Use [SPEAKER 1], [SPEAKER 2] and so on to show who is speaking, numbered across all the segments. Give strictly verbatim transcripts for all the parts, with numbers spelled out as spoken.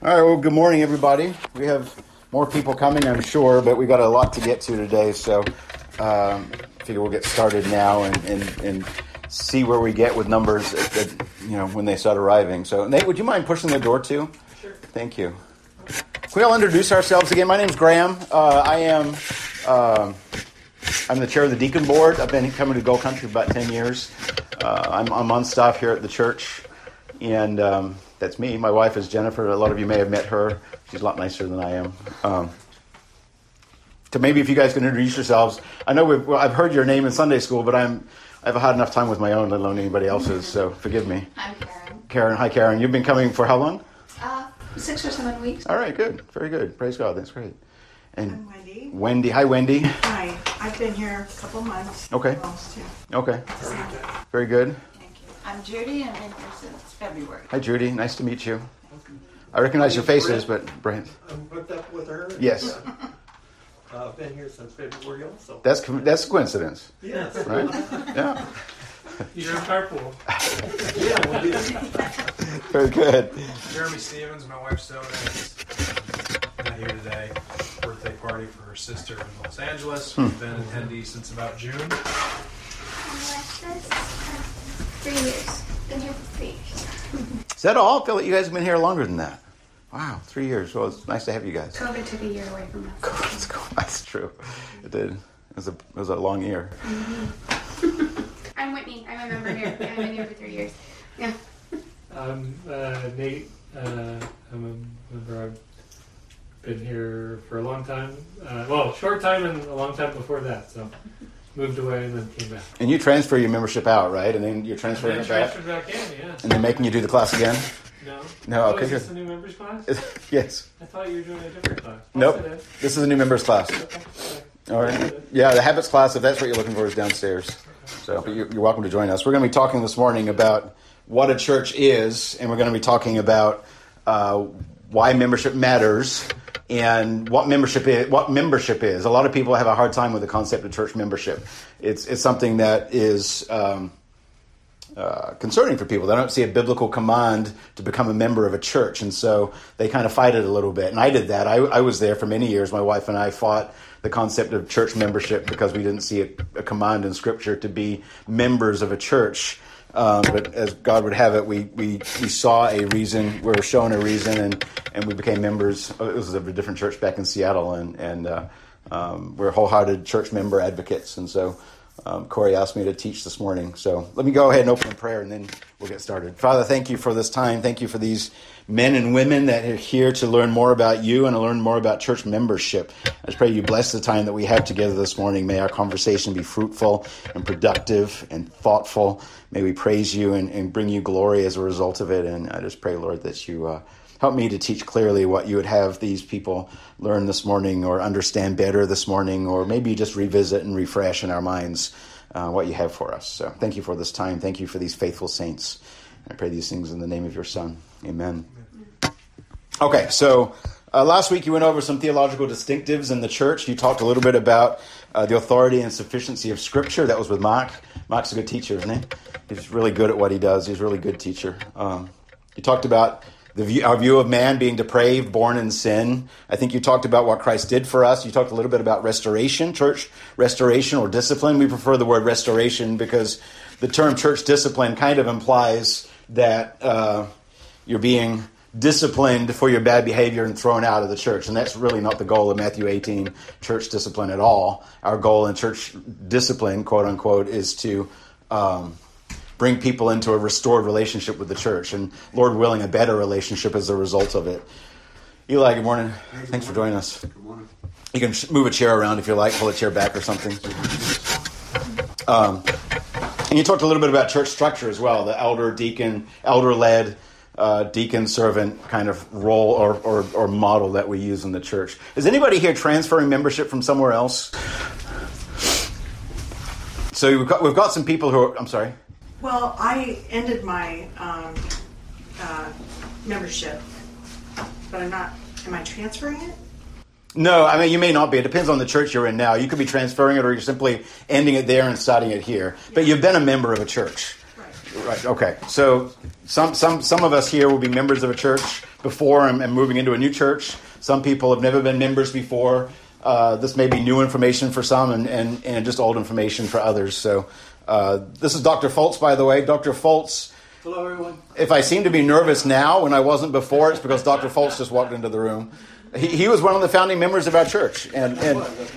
[SPEAKER 1] All right, well, good morning, everybody. We have more people coming, I'm sure, but we got a lot to get to today, so um, I figure we'll get started now and, and, and see where we get with numbers, at, at, you know, when they start arriving. So, Nate, would you mind pushing the door, too?
[SPEAKER 2] Sure.
[SPEAKER 1] Thank you. Can we all introduce ourselves again? My name's Graham. Uh, I am uh, I'm the chair of the deacon board. I've been coming to Gold Country for about ten years. Uh, I'm, I'm on staff here at the church, and um, that's me. My wife is Jennifer. A lot of you may have met her. She's a lot nicer than I am. Um, so maybe if you guys can introduce yourselves. I know we've, well, I've heard your name in Sunday school, but I'm I've had enough time with my own, let alone anybody else's. So forgive me.
[SPEAKER 3] I'm Karen.
[SPEAKER 1] Karen, hi Karen. You've been coming for how long?
[SPEAKER 3] Uh, six or seven weeks.
[SPEAKER 1] All right, good, very good. Praise God. That's great. And
[SPEAKER 4] I'm Wendy.
[SPEAKER 1] Wendy, hi Wendy.
[SPEAKER 4] Hi, I've been here a couple months.
[SPEAKER 1] Okay.
[SPEAKER 4] Almost, yeah.
[SPEAKER 1] Okay. Very good.
[SPEAKER 3] Thank you. I'm Judy. I've been here since February.
[SPEAKER 1] Hi Judy, nice to meet you. I recognize your faces, but Brent.
[SPEAKER 2] I'm hooked up with her.
[SPEAKER 1] Yes.
[SPEAKER 2] Uh, I've been here since February also.
[SPEAKER 1] That's co- that's coincidence,
[SPEAKER 2] Yes.
[SPEAKER 1] right? Yeah.
[SPEAKER 5] You're in carpool.
[SPEAKER 2] Yeah, we did.
[SPEAKER 1] Very good.
[SPEAKER 6] Jeremy Stevens, my wife Soda, is not here today. Birthday party for her sister in Los Angeles. We've been attendees since about June.
[SPEAKER 7] Alexis, three years. Been here for three years.
[SPEAKER 1] Is that all? I feel like you guys have been here longer than that. Wow, three years. Well, it's nice to have you guys.
[SPEAKER 3] COVID took a year away from us.
[SPEAKER 1] That's cool. That's true. It did. It was a it was a long year.
[SPEAKER 7] Mm-hmm. I'm Whitney. I'm a member here. I've been here for three years. Yeah.
[SPEAKER 5] I'm uh, Nate. Uh, I'm a member. I've been here for a long time. Uh, well, short time and a long time before that. So moved away and then came back.
[SPEAKER 1] And you transfer your membership out, right? And then you're transferring
[SPEAKER 5] And
[SPEAKER 1] it
[SPEAKER 5] then
[SPEAKER 1] back.
[SPEAKER 5] transferred back in, yeah.
[SPEAKER 1] And they're making you do the class again?
[SPEAKER 5] No.
[SPEAKER 1] No,
[SPEAKER 5] Oh,
[SPEAKER 1] okay,
[SPEAKER 5] is this
[SPEAKER 1] good.
[SPEAKER 5] a new members class?
[SPEAKER 1] Yes.
[SPEAKER 5] I thought you were doing a different class.
[SPEAKER 1] Nope.
[SPEAKER 5] Yes, it is.
[SPEAKER 1] This is a new members class.
[SPEAKER 5] Okay, okay.
[SPEAKER 1] All right. Yeah, the habits class, if that's what you're looking for, is downstairs. So but you're you're welcome to join us. We're going to be talking this morning about what a church is, and we're going to be talking about uh, why membership matters and what membership is. What membership is. A lot of people have a hard time with the concept of church membership. It's it's something that is um, uh, concerning for people. They don't see a biblical command to become a member of a church, and so they kind of fight it a little bit. And I did that. I, I was there for many years. My wife and I fought the concept of church membership because we didn't see a, a command in Scripture to be members of a church. Um, but as God would have it, we, we, we saw a reason, we were shown a reason, and, and we became members. It was of a different church back in Seattle, and, and uh, um, we're wholehearted church member advocates. And so um, Corey asked me to teach this morning. So let me go ahead and open in prayer, and then we'll get started. Father, thank you for this time. Thank you for these men and women that are here to learn more about you and to learn more about church membership. I just pray you bless the time that we have together this morning. May our conversation be fruitful and productive and thoughtful. May we praise you and, and bring you glory as a result of it. And I just pray, Lord, that you uh, help me to teach clearly what you would have these people learn this morning or understand better this morning, or maybe just revisit and refresh in our minds uh, what you have for us. So thank you for this time. Thank you for these faithful saints. I pray these things in the name of your Son. Amen. Okay, so uh, last week you went over some theological distinctives in the church. You talked a little bit about uh, the authority and sufficiency of Scripture. That was with Mark. Mark's a good teacher, isn't he? He's really good at what he does. He's a really good teacher. Um, you talked about the view, our view of man being depraved, born in sin. I think you talked about what Christ did for us. You talked a little bit about restoration, church restoration or discipline. We prefer the word restoration because the term church discipline kind of implies that uh, you're being disciplined for your bad behavior and thrown out of the church. And that's really not the goal of Matthew eighteen, church discipline at all. Our goal in church discipline, quote unquote, is to um, bring people into a restored relationship with the church. And Lord willing, a better relationship as a result of it. Eli, good morning.
[SPEAKER 8] Hey, good
[SPEAKER 1] Thanks for
[SPEAKER 8] morning.
[SPEAKER 1] joining us.
[SPEAKER 8] Good morning.
[SPEAKER 1] You can move a chair around if you like, pull a chair back or something. Um, and you talked a little bit about church structure as well, the elder, deacon, elder-led, Uh, deacon servant kind of role or, or, or model that we use in the church. Is anybody here transferring membership from somewhere else? So we've got, we've got some people who are, I'm sorry.
[SPEAKER 4] Well, I ended my um, uh, membership, but I'm not, am I transferring it?
[SPEAKER 1] No, I mean, you may not be. It depends on the church you're in now. You could be transferring it or you're simply ending it there and starting it here. But you've been a member of a church.
[SPEAKER 4] Right.
[SPEAKER 1] Right. Okay. So some some some of us here will be members of a church before and, and moving into a new church. Some people have never been members before. Uh, this may be new information for some and, and, and just old information for others. So uh, this is Doctor Fultz, by the way. Doctor Fultz.
[SPEAKER 2] Hello, everyone.
[SPEAKER 1] If I seem to be nervous now when I wasn't before, it's because Doctor Fultz just walked into the room. He, he was one of the founding members of our church, and, and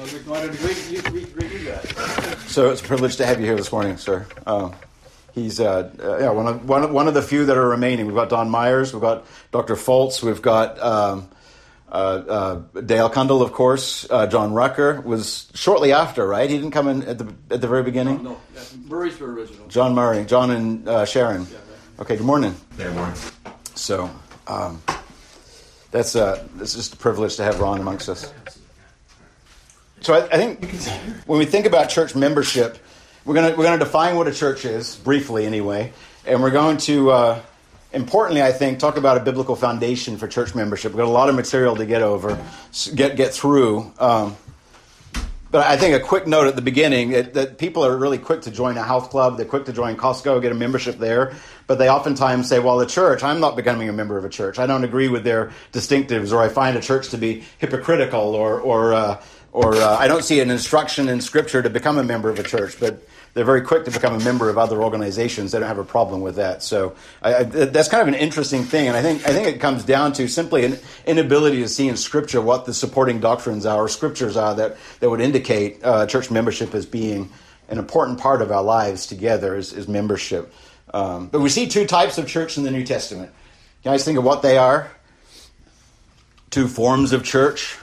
[SPEAKER 1] so it's a privilege to have you here this morning, sir. Uh, he's uh, uh, yeah, one of one of one of the few that are remaining. We've got Don Myers, we've got Doctor Fultz, we've got um, uh, uh, Dale Kundal, of course. Uh, John Rucker was shortly after, right? He didn't come in at the at the very beginning.
[SPEAKER 2] No, no. Yeah, Murray's were original.
[SPEAKER 1] John Murray, John and uh, Sharon.
[SPEAKER 2] Yeah, right.
[SPEAKER 1] Okay, good morning.
[SPEAKER 8] Good morning.
[SPEAKER 1] So. Um, That's uh, it's just a privilege to have Ron amongst us. So I, I think when we think about church membership, we're gonna we're gonna define what a church is briefly, anyway, and we're going to uh, importantly, I think, talk about a biblical foundation for church membership. We've got a lot of material to get over, get get through. Um, But I think a quick note at the beginning that, that people are really quick to join a health club. They're quick to join Costco, get a membership there. But they oftentimes say, well, the church, I'm not becoming a member of a church. I don't agree with their distinctives, or I find a church to be hypocritical, or or uh, or uh, I don't see an instruction in Scripture to become a member of a church. But they're very quick to become a member of other organizations. They don't have a problem with that. So I, I, that's kind of an interesting thing. And I think I think it comes down to simply an inability to see in Scripture what the supporting doctrines are, or scriptures are, that, that would indicate uh, church membership as being an important part of our lives together is, is membership. Um, but we see two types of church in the New Testament. You guys think of what they are? Two forms of church.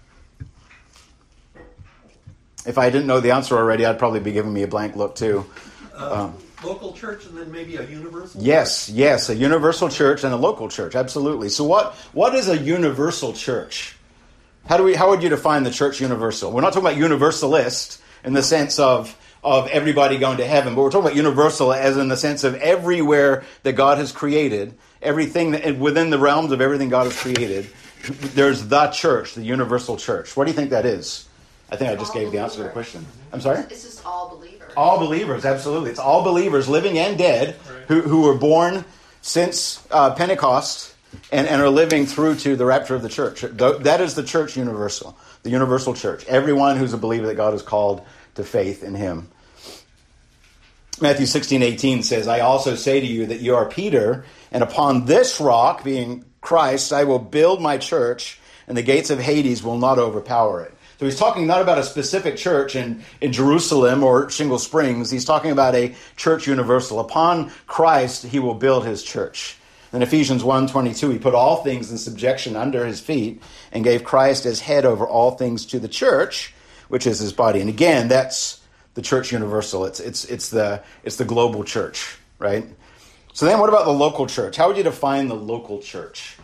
[SPEAKER 1] If I didn't know the answer already, I'd probably be giving me a blank look too.
[SPEAKER 2] Uh,
[SPEAKER 1] Um,
[SPEAKER 2] local church and then maybe a universal?
[SPEAKER 1] yes, yes, a universal church and a local church, absolutely. So what what is a universal church? How do we how would you define the church universal? We're not talking about universalist in the sense of of everybody going to heaven, but we're talking about universal as in the sense of everywhere that God has created, everything that, within the realms of everything God has created, there's the church, the universal church. What do you think that is? I think I just
[SPEAKER 3] All
[SPEAKER 1] gave the answer to the
[SPEAKER 3] believers.
[SPEAKER 1] question. I'm sorry?
[SPEAKER 3] It's just all believers.
[SPEAKER 1] All believers, absolutely. It's all believers, living and dead, who, who were born since uh, Pentecost and, and are living through to the rapture of the church. That is the church universal, the universal church. Everyone who's a believer that God has called to faith in him. Matthew sixteen eighteen says, I also say to you that you are Peter, and upon this rock, being Christ, I will build my church, and the gates of Hades will not overpower it. So he's talking not about a specific church in, in Jerusalem or Shingle Springs. He's talking about a church universal. Upon Christ, he will build his church. In Ephesians one twenty-two, he put all things in subjection under his feet and gave Christ as head over all things to the church, which is his body. And again, that's the church universal. It's it's it's the it's the global church, right? So then what about the local church? How would you define the local church?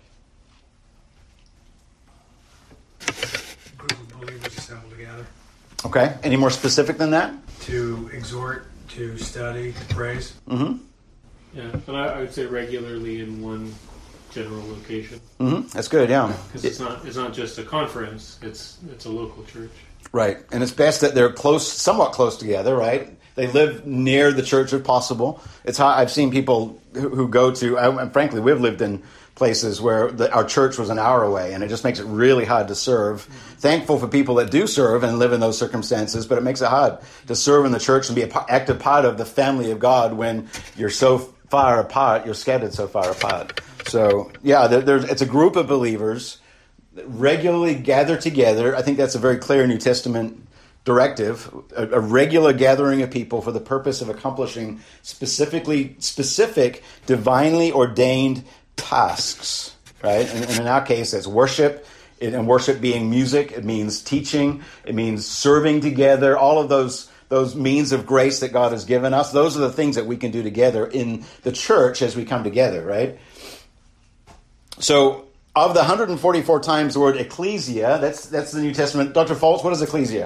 [SPEAKER 6] Group of believers assembled together
[SPEAKER 1] Okay. Any more specific than that?
[SPEAKER 6] to exhort, to study, to praise.
[SPEAKER 1] Mm-hmm.
[SPEAKER 5] Yeah, but I, I would say regularly in one general location,
[SPEAKER 1] Mm-hmm. That's good, yeah.
[SPEAKER 5] because it's not it's not just a conference; it's it's a local church.
[SPEAKER 1] Right. And it's best that they're close, somewhat close together, right? They live near the church if possible. It's how I've seen people who, who go to, and frankly, we've lived in places where the, our church was an hour away, and it just makes it really hard to serve. Mm-hmm. Thankful for people that do serve and live in those circumstances, but it makes it hard to serve in the church and be an active part of the family of God when you're so far apart, you're scattered so far apart. So, yeah, there, there's, it's a group of believers that regularly gather together. I think that's a very clear New Testament directive, a, a regular gathering of people for the purpose of accomplishing specifically specific, divinely ordained tasks, right? And, and in our case, that's worship. It, and worship being music, it means teaching, it means serving together, all of those those means of grace that God has given us. Those are the things that we can do together in the church as we come together, right? So, of the one hundred forty-four times the word ecclesia, that's that's the New Testament. Doctor Fultz, what is ecclesia?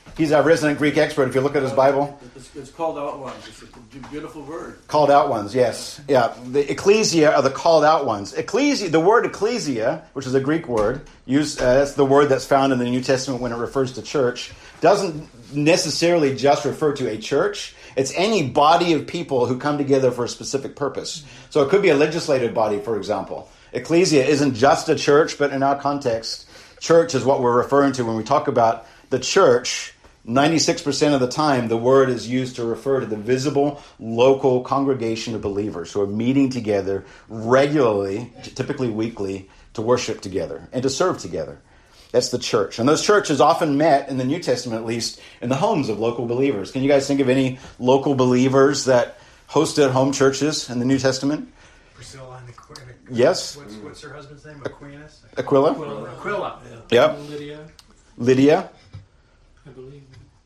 [SPEAKER 1] He's our resident Greek expert. If you look at his Bible.
[SPEAKER 2] It's, it's called out ones. It's a beautiful word.
[SPEAKER 1] Called out ones, yes. Yeah, the ecclesia are the called out ones. Ecclesia, the word ecclesia, which is a Greek word, used, uh, that's the word that's found in the New Testament when it refers to church, doesn't necessarily just refer to a church. It's any body of people who come together for a specific purpose. So it could be a legislative body, for example. Ecclesia isn't just a church, but in our context, church is what we're referring to when we talk about the church. ninety-six percent of the time, the word is used to refer to the visible, local congregation of believers who are meeting together regularly, typically weekly, to worship together and to serve together. That's the church. And those churches often met, in the New Testament at least, in the homes of local believers. Can you guys think of any local believers that hosted home churches in the New Testament?
[SPEAKER 6] Priscilla and Aquila.
[SPEAKER 1] Yes.
[SPEAKER 6] What's, what's her husband's name? Aquinas?
[SPEAKER 1] Aquila?
[SPEAKER 5] Aquila.
[SPEAKER 6] Aquila.
[SPEAKER 1] Yep.
[SPEAKER 5] Lydia,
[SPEAKER 1] Lydia.
[SPEAKER 5] I believe.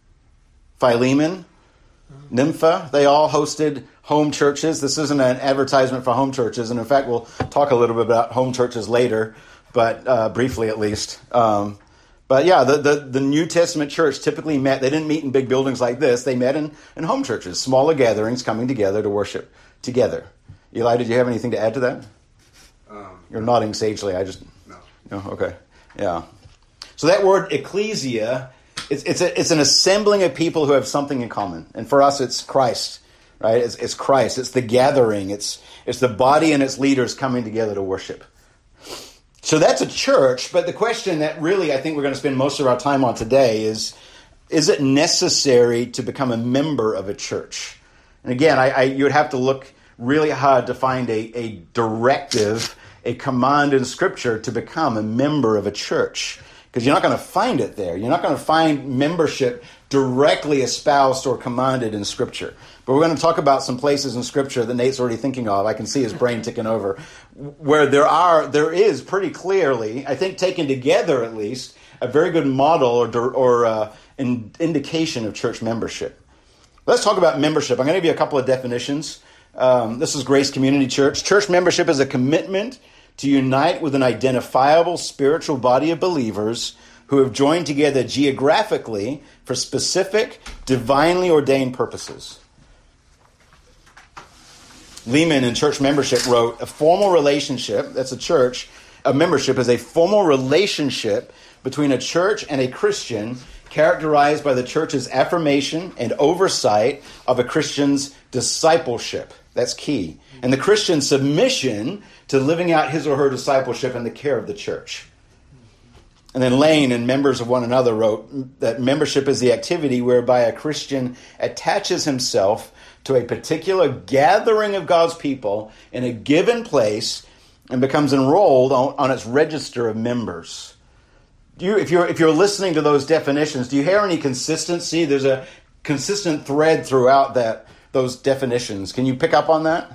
[SPEAKER 1] Philemon, Nympha, they all hosted home churches. This isn't an advertisement for home churches, and in fact, we'll talk a little bit about home churches later, but uh, briefly at least. Um, but yeah, the, the, the New Testament church typically met, they didn't meet in big buildings like this, they met in, in home churches, smaller gatherings coming together to worship together. Eli, did you have anything to add to that?
[SPEAKER 8] Um,
[SPEAKER 1] You're nodding sagely, I just...
[SPEAKER 8] no.
[SPEAKER 1] No, okay, yeah. So that word ecclesia... It's it's, a, it's an assembling of people who have something in common. And for us, it's Christ, right? It's, it's Christ. It's the gathering. It's it's the body and its leaders coming together to worship. So that's a church. But the question that really I think we're going to spend most of our time on today is, is it necessary to become a member of a church? And again, I, I you would have to look really hard to find a, a directive, a command in Scripture to become a member of a church. Because you're not going to find it there. You're not going to find membership directly espoused or commanded in Scripture. But we're going to talk about some places in Scripture that Nate's already thinking of. I can see his brain ticking over. Where there are, there is pretty clearly, I think taken together at least, a very good model or, or uh, in, indication of church membership. Let's talk about membership. I'm going to give you a couple of definitions. Um, this is Grace Community Church. Church membership is a commitment to unite with an identifiable spiritual body of believers who have joined together geographically for specific, divinely ordained purposes. Lehman in Church Membership wrote, a formal relationship, that's a church, a membership is a formal relationship between a church and a Christian characterized by the church's affirmation and oversight of a Christian's discipleship. That's key. And the Christian's submission to living out his or her discipleship in the care of the church. And then Lane and Members of One Another wrote that membership is the activity whereby a Christian attaches himself to a particular gathering of God's people in a given place and becomes enrolled on, on its register of members. Do you, if you're if you're listening to those definitions, do you hear any consistency? There's a consistent thread throughout that those definitions. Can you pick up on that?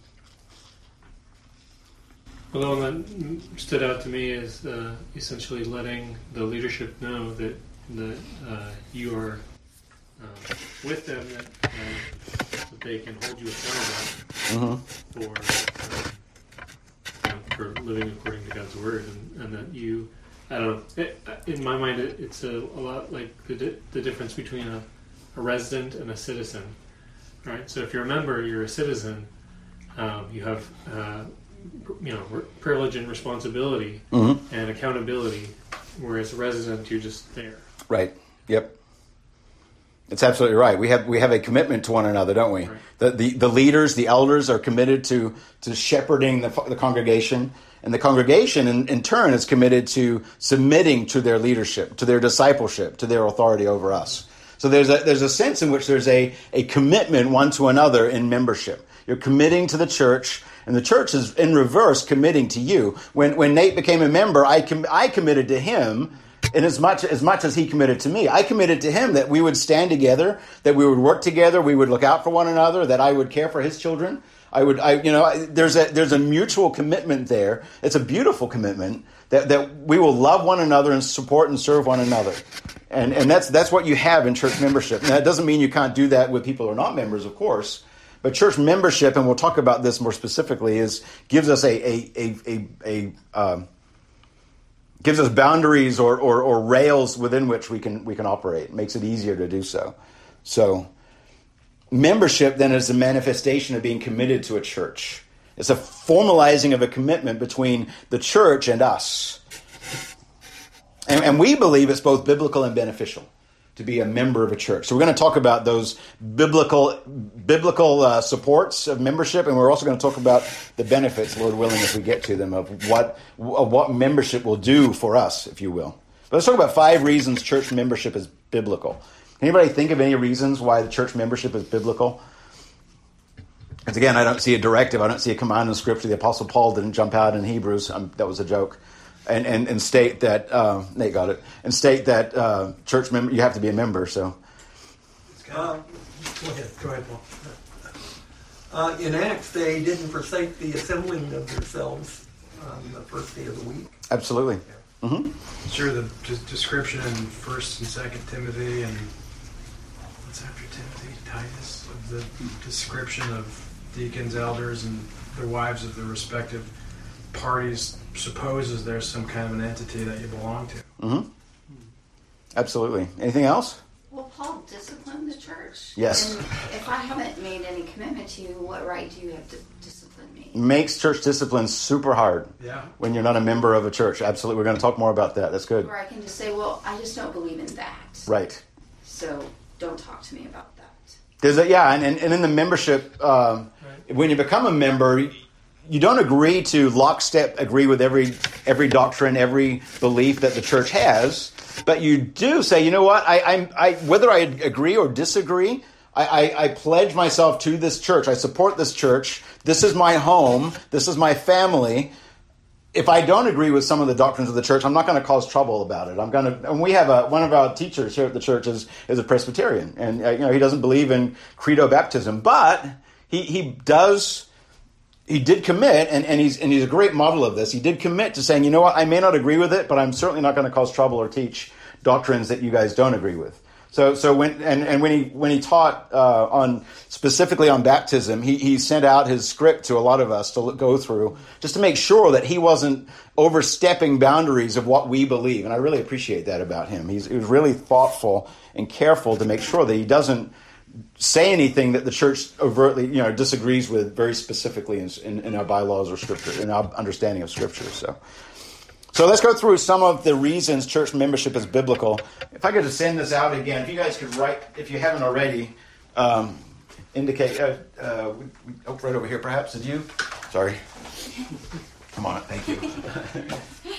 [SPEAKER 5] Well, the one that stood out to me is uh, essentially letting the leadership know that that uh, you are uh, with them, that, uh, that they can hold you accountable
[SPEAKER 1] Mm-hmm.
[SPEAKER 5] for um, you know, for living according to God's word, and, and that you, I don't know. It, in my mind, it, it's a, a lot like the di- the difference between a, a resident and a citizen. Right. So if you're a member, you're a citizen. Um, you have. Uh, you know, privilege and responsibility
[SPEAKER 1] Mm-hmm.
[SPEAKER 5] and accountability, whereas a resident, you're just there.
[SPEAKER 1] Right. Yep. It's absolutely right. We have we have a commitment to one another, don't we?
[SPEAKER 5] Right.
[SPEAKER 1] The, the the leaders, the elders are committed to to shepherding the, the congregation, and the congregation in, in turn is committed to submitting to their leadership, to their discipleship, to their authority over us. So there's a there's a sense in which there's a, a commitment one to another in membership. You're committing to the church, and the church is in reverse committing to you. When when Nate became a member, I com- I committed to him in as much as much as he committed to me. I committed to him that we would stand together, that we would work together, we would look out for one another, that I would care for his children. I would, I you know, there's a there's a mutual commitment there. It's a beautiful commitment that that we will love one another and support and serve one another. And and that's that's what you have in church membership. Now, that doesn't mean you can't do that with people who are not members, of course. But church membership, and we'll talk about this more specifically, is gives us a a a a, a um, gives us boundaries or, or, or rails within which we can we can operate. It makes it easier to do so. So membership then is a manifestation of being committed to a church. It's a formalizing of a commitment between the church and us. And, and we believe it's both biblical and beneficial to be a member of a church. So we're going to talk about those biblical biblical uh, supports of membership, and we're also going to talk about the benefits, Lord willing, if we get to them, of what of what membership will do for us, if you will. But let's talk about five reasons church membership is biblical. Anybody think of any reasons why the church membership is biblical? Because again, I don't see a directive. I don't see a command in Scripture. The Apostle Paul didn't jump out in Hebrews. Um, that was a joke. And, and and state that uh, Nate got it. And state that uh, church member you have to be a member. So,
[SPEAKER 8] Um,
[SPEAKER 6] Go ahead, go ahead, Paul.
[SPEAKER 8] uh, in Acts, they didn't forsake the assembling of themselves on the first day of the week.
[SPEAKER 1] absolutely. Mm-hmm.
[SPEAKER 6] Sure, the d- description in First and Second Timothy and what's after Timothy, Titus, of the description of deacons, elders, and their wives of their respective parties supposes there's some kind of an entity that you belong to.
[SPEAKER 1] Mm-hmm. Absolutely. Anything else?
[SPEAKER 3] Well, Paul disciplined the church.
[SPEAKER 1] Yes.
[SPEAKER 3] And if I haven't made any commitment to you, what right do you have to discipline me?
[SPEAKER 1] Makes church discipline super hard
[SPEAKER 6] Yeah.
[SPEAKER 1] when you're not a member of a church. Absolutely. We're going to talk more about that. That's good.
[SPEAKER 3] Or I can just say, well, I just don't believe in that.
[SPEAKER 1] Right.
[SPEAKER 3] So don't talk to me about that.
[SPEAKER 1] There's a, yeah, and, and, and in the membership, um, when you become a member, you don't agree to lockstep agree with every every doctrine, every belief that the church has, but you do say, you know what, I, I, I whether I agree or disagree, I, I, I pledge myself to this church. I support this church. This is my home. This is my family. If I don't agree with some of the doctrines of the church, I'm not going to cause trouble about it. I'm going to, and we have a one of our teachers here at the church is is a Presbyterian, and uh, you know he doesn't believe in credo baptism, but he he does. He did commit, and, and he's and he's a great model of this. He did commit to saying, you know what, I may not agree with it, but I'm certainly not going to cause trouble or teach doctrines that you guys don't agree with. So so when and, and when he when he taught uh, on specifically on baptism, he he sent out his script to a lot of us to go through just to make sure that he wasn't overstepping boundaries of what we believe. And I really appreciate that about him. He's he was really thoughtful and careful to make sure that he doesn't say anything that the church overtly, you know, disagrees with very specifically in, in, in our bylaws or scripture, in our understanding of scripture. So, so let's go through some of the reasons church membership is biblical. If I could just send this out again, if you guys could write, if you haven't already, um, indicate. Uh, uh, we, we, oh, right over here, perhaps. Did you? Sorry. Come on. Thank you.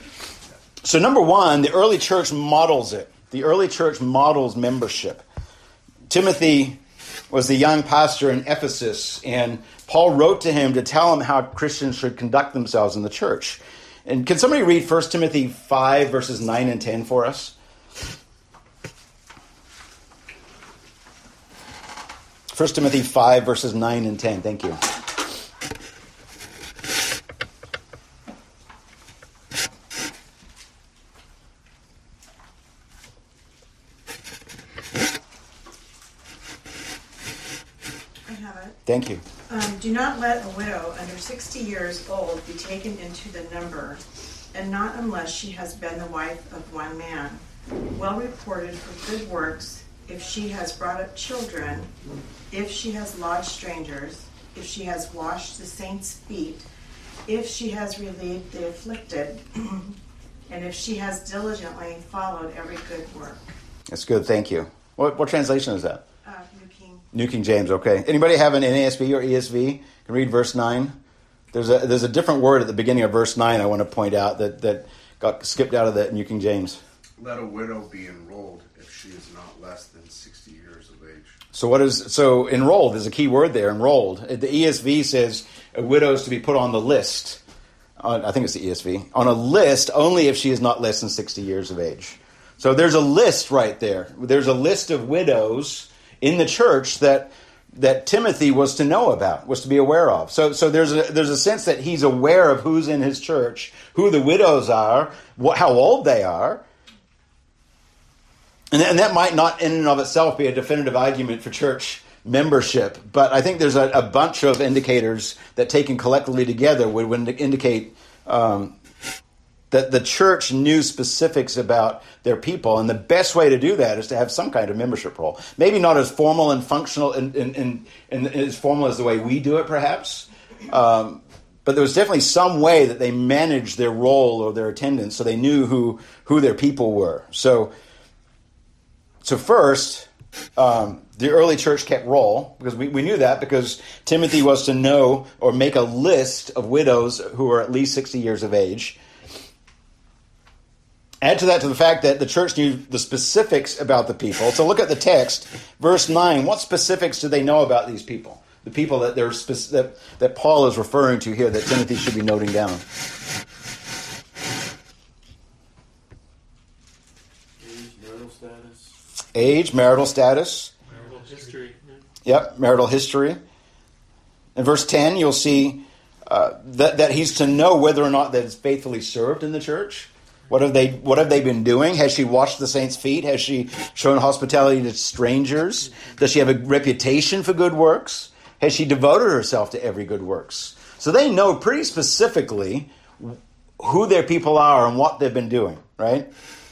[SPEAKER 1] So, number one, the early church models it. The early church models membership. Timothy was the young pastor in Ephesus, and Paul wrote to him to tell him how Christians should conduct themselves in the church. And can somebody read First Timothy five, verses nine and ten for us? First Timothy five, verses nine and ten. Thank you. Thank you.
[SPEAKER 4] Um, do not let a widow under sixty years old be taken into the number, and not unless she has been the wife of one man, well reported for good works, if she has brought up children, if she has lodged strangers, if she has washed the saints' feet, if she has relieved the afflicted, and if she has diligently followed every good work.
[SPEAKER 1] That's good. Thank you. What, what translation is that?
[SPEAKER 4] Uh, New King.
[SPEAKER 1] New King James, okay. Anybody have an N A S B or E S V? Can read verse nine. There's a there's a different word at the beginning of verse nine I want to point out that, that got skipped out of the New King James.
[SPEAKER 9] Let a widow be enrolled if she is not less than sixty years of age.
[SPEAKER 1] So what is so enrolled is a key word there, enrolled. The E S V says a widow is to be put on the list. On, I think it's the E S V. On a list only if she is not less than sixty years of age. So there's a list right there. There's a list of widows in the church that that Timothy was to know about, was to be aware of. So so there's a there's a sense that he's aware of who's in his church, who the widows are, what, how old they are. And, and that might not in and of itself be a definitive argument for church membership, but I think there's a, a bunch of indicators that taken collectively together would, would indicate um, that the church knew specifics about their people, and the best way to do that is to have some kind of membership roll. Maybe not as formal and functional and, and, and, and as formal as the way we do it, perhaps, um, but there was definitely some way that they managed their role or their attendance, so they knew who who their people were. So, so first, um, the early church kept roll, because we, we knew that because Timothy was to know or make a list of widows who were at least sixty years of age. Add to that to the fact that the church knew the specifics about the people. So look at the text, verse nine. What specifics do they know about these people? The people that they're spec- that, that Paul is referring to here, that Timothy should be noting down.
[SPEAKER 2] Age, marital status.
[SPEAKER 1] Age, marital status.
[SPEAKER 5] Marital history.
[SPEAKER 1] Yep, marital history. In verse ten, you'll see uh, that, that he's to know whether or not that is faithfully served in the church. What have they What have they been doing? Has she washed the saints' feet? Has she shown hospitality to strangers? Does she have a reputation for good works? Has she devoted herself to every good works? So they know pretty specifically who their people are and what they've been doing, right?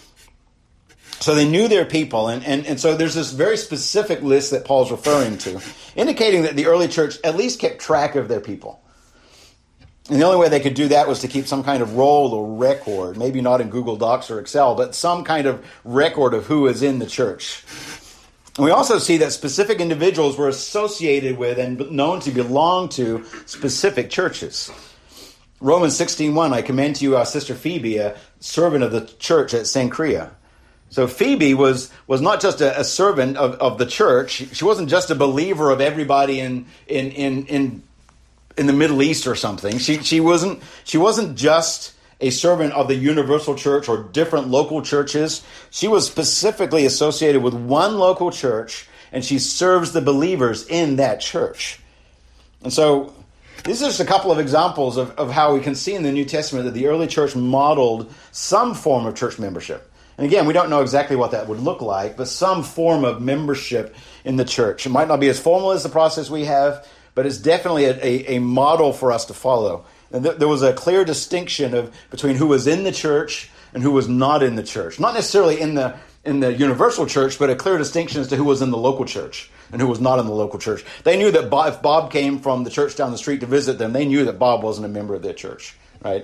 [SPEAKER 1] So they knew their people, and, and, and so there's this very specific list that Paul's referring to, indicating that the early church at least kept track of their people. And the only way they could do that was to keep some kind of roll or record, maybe not in Google Docs or Excel, but some kind of record of who is in the church. And we also see that specific individuals were associated with and known to belong to specific churches. Romans sixteen one, I commend to you our sister Phoebe, a servant of the church at Cenchrea. So Phoebe was was not just a, a servant of, of the church. She, she wasn't just a believer of everybody in in in in in the Middle East or something. She she wasn't she wasn't just a servant of the universal church or different local churches. She was specifically associated with one local church, and she serves the believers in that church. And so these are just a couple of examples of, of how we can see in the New Testament that the early church modeled some form of church membership. And again, we don't know exactly what that would look like, but some form of membership in the church. It might not be as formal as the process we have, but it's definitely a, a, a model for us to follow. And th- there was a clear distinction of between who was in the church and who was not in the church. Not necessarily in the in the universal church, but a clear distinction as to who was in the local church and who was not in the local church. They knew that Bob, if Bob came from the church down the street to visit them, they knew that Bob wasn't a member of their church, right?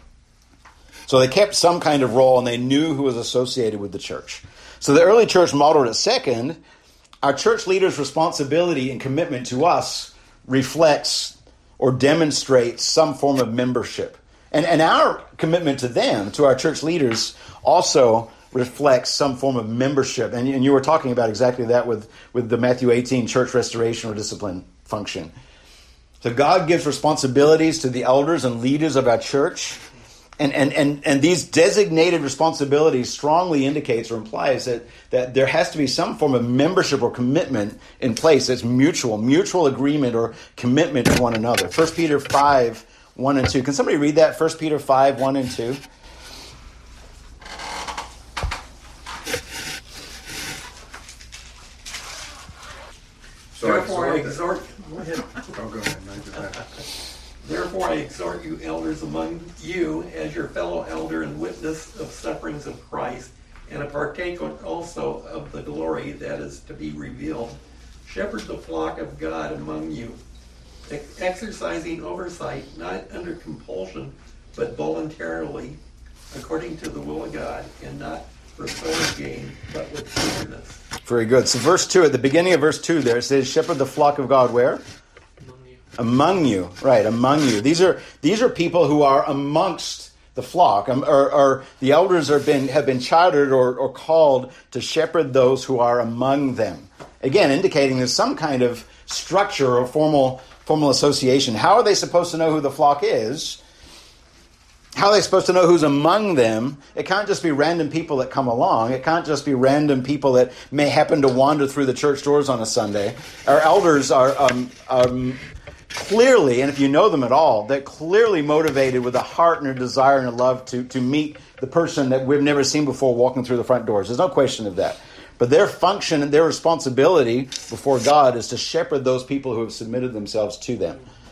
[SPEAKER 1] So they kept some kind of role, and they knew who was associated with the church. So the early church modeled it. Second, our church leaders' responsibility and commitment to us reflects or demonstrates some form of membership. And, and our commitment to them, to our church leaders, also reflects some form of membership. And, and you were talking about exactly that with, with the Matthew eighteen church restoration or discipline function. So God gives responsibilities to the elders and leaders of our church. And, and, and, and these designated responsibilities strongly indicates or implies that, that there has to be some form of membership or commitment in place that's mutual, mutual agreement or commitment to one another. First Peter five, one and two. Can somebody read that? First Peter five, one and two.
[SPEAKER 9] So
[SPEAKER 8] Therefore, I
[SPEAKER 9] exhort,
[SPEAKER 8] exhort, go ahead.
[SPEAKER 9] oh, go ahead, no, do that.
[SPEAKER 8] Therefore, I exhort you, elders among you, as your fellow elder and witness of sufferings of Christ, and a partaker also of the glory that is to be revealed. Shepherd the flock of God among you, ex- exercising oversight, not under compulsion, but voluntarily, according to the will of God, and not for sole gain, but with eagerness.
[SPEAKER 1] Very good. So verse two, at the beginning of verse two there, it says, shepherd the flock of God where? Among you, right, among you. These are these are people who are amongst the flock, um, or, or the elders are been have been chartered or, or called to shepherd those who are among them. Again, indicating there's some kind of structure or formal formal association. How are they supposed to know who the flock is? How are they supposed to know who's among them? It can't just be random people that come along. It can't just be random people that may happen to wander through the church doors on a Sunday. Our elders are um, um, clearly, and if you know them at all, they're clearly motivated with a heart and a desire and a love to, to meet the person that we've never seen before walking through the front doors. There's no question of that. But their function and their responsibility before God is to shepherd those people who have submitted themselves to them.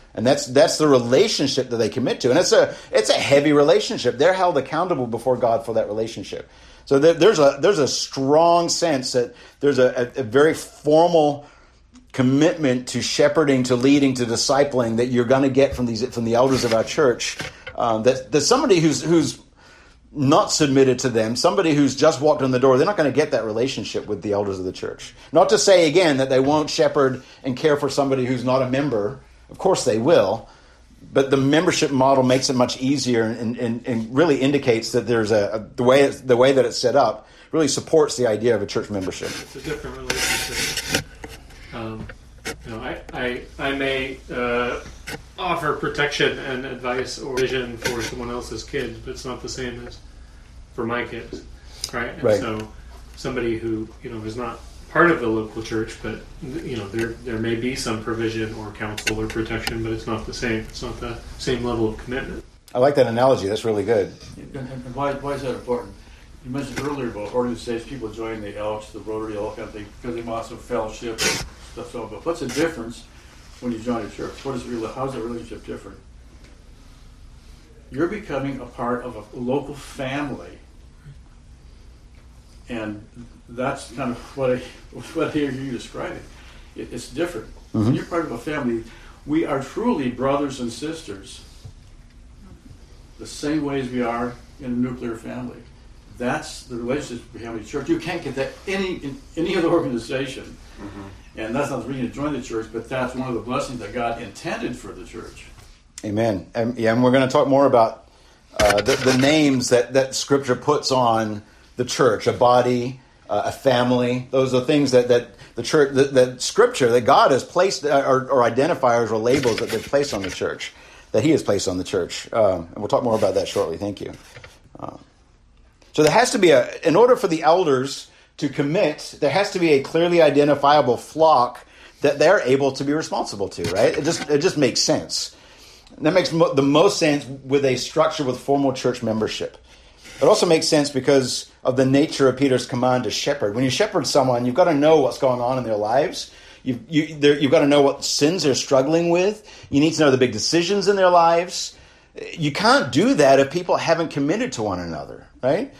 [SPEAKER 1] And that's that's the relationship that they commit to. And it's a it's a heavy relationship. They're held accountable before God for that relationship. So there, there's a there's a strong sense that there's a, a, a very formal commitment to shepherding, to leading, to discipling that you're going to get from these from the elders of our church. Um, that that somebody who's who's not submitted to them, somebody who's just walked in the door, they're not going to get that relationship with the elders of the church. Not to say again that they won't shepherd and care for somebody who's not a member. Of course they will, but the membership model makes it much easier and, and, and really indicates that there's a, a the way it's, the way that it's set up really supports the idea of a church membership.
[SPEAKER 5] It's a different relationship. Um, you know, I I, I may uh, offer protection and advice or vision for someone else's kids, but it's not the same as for my kids, right? And
[SPEAKER 1] right.
[SPEAKER 5] So somebody who you know is not part of the local church, but you know there there may be some provision or counsel or protection, but it's not the same. It's not the same level of commitment.
[SPEAKER 1] I like that analogy. That's really good.
[SPEAKER 2] And, and why, why is that important? You mentioned earlier about organizations, people join the Elks, the Rotary, all kind of thing, because they want some fellowship and stuff. So, but what's the difference when you join a church? What is it really? How's the relationship different? You're becoming a part of a local family. And that's kind of what I what I hear you describing. It, it's different.
[SPEAKER 1] Mm-hmm.
[SPEAKER 2] When you're part of a family, we are truly brothers and sisters, the same way as we are in a nuclear family. That's the relationship we have with the church. You can't get that any in any other organization, mm-hmm. and that's not the reason to join the church. But that's one of the blessings that God intended for the church.
[SPEAKER 1] Amen. And, yeah, and we're going to talk more about uh, the, the names that, that Scripture puts on the church, a body, uh, a family. Those are things that, that the church, that, that Scripture, that God has placed, uh, or, or identifiers or labels that they've placed on the church, that He has placed on the church. Um, and we'll talk more about that shortly. Thank you. Um, so there has to be a, in order for the elders to commit, there has to be a clearly identifiable flock that they're able to be responsible to, right? It just, it just makes sense. And that makes mo- the most sense with a structure with formal church membership. It also makes sense because of the nature of Peter's command to shepherd. When you shepherd someone, you've got to know what's going on in their lives. You've, you, you've got to know what sins they're struggling with. You need to know the big decisions in their lives. You can't do that if people haven't committed to one another, right?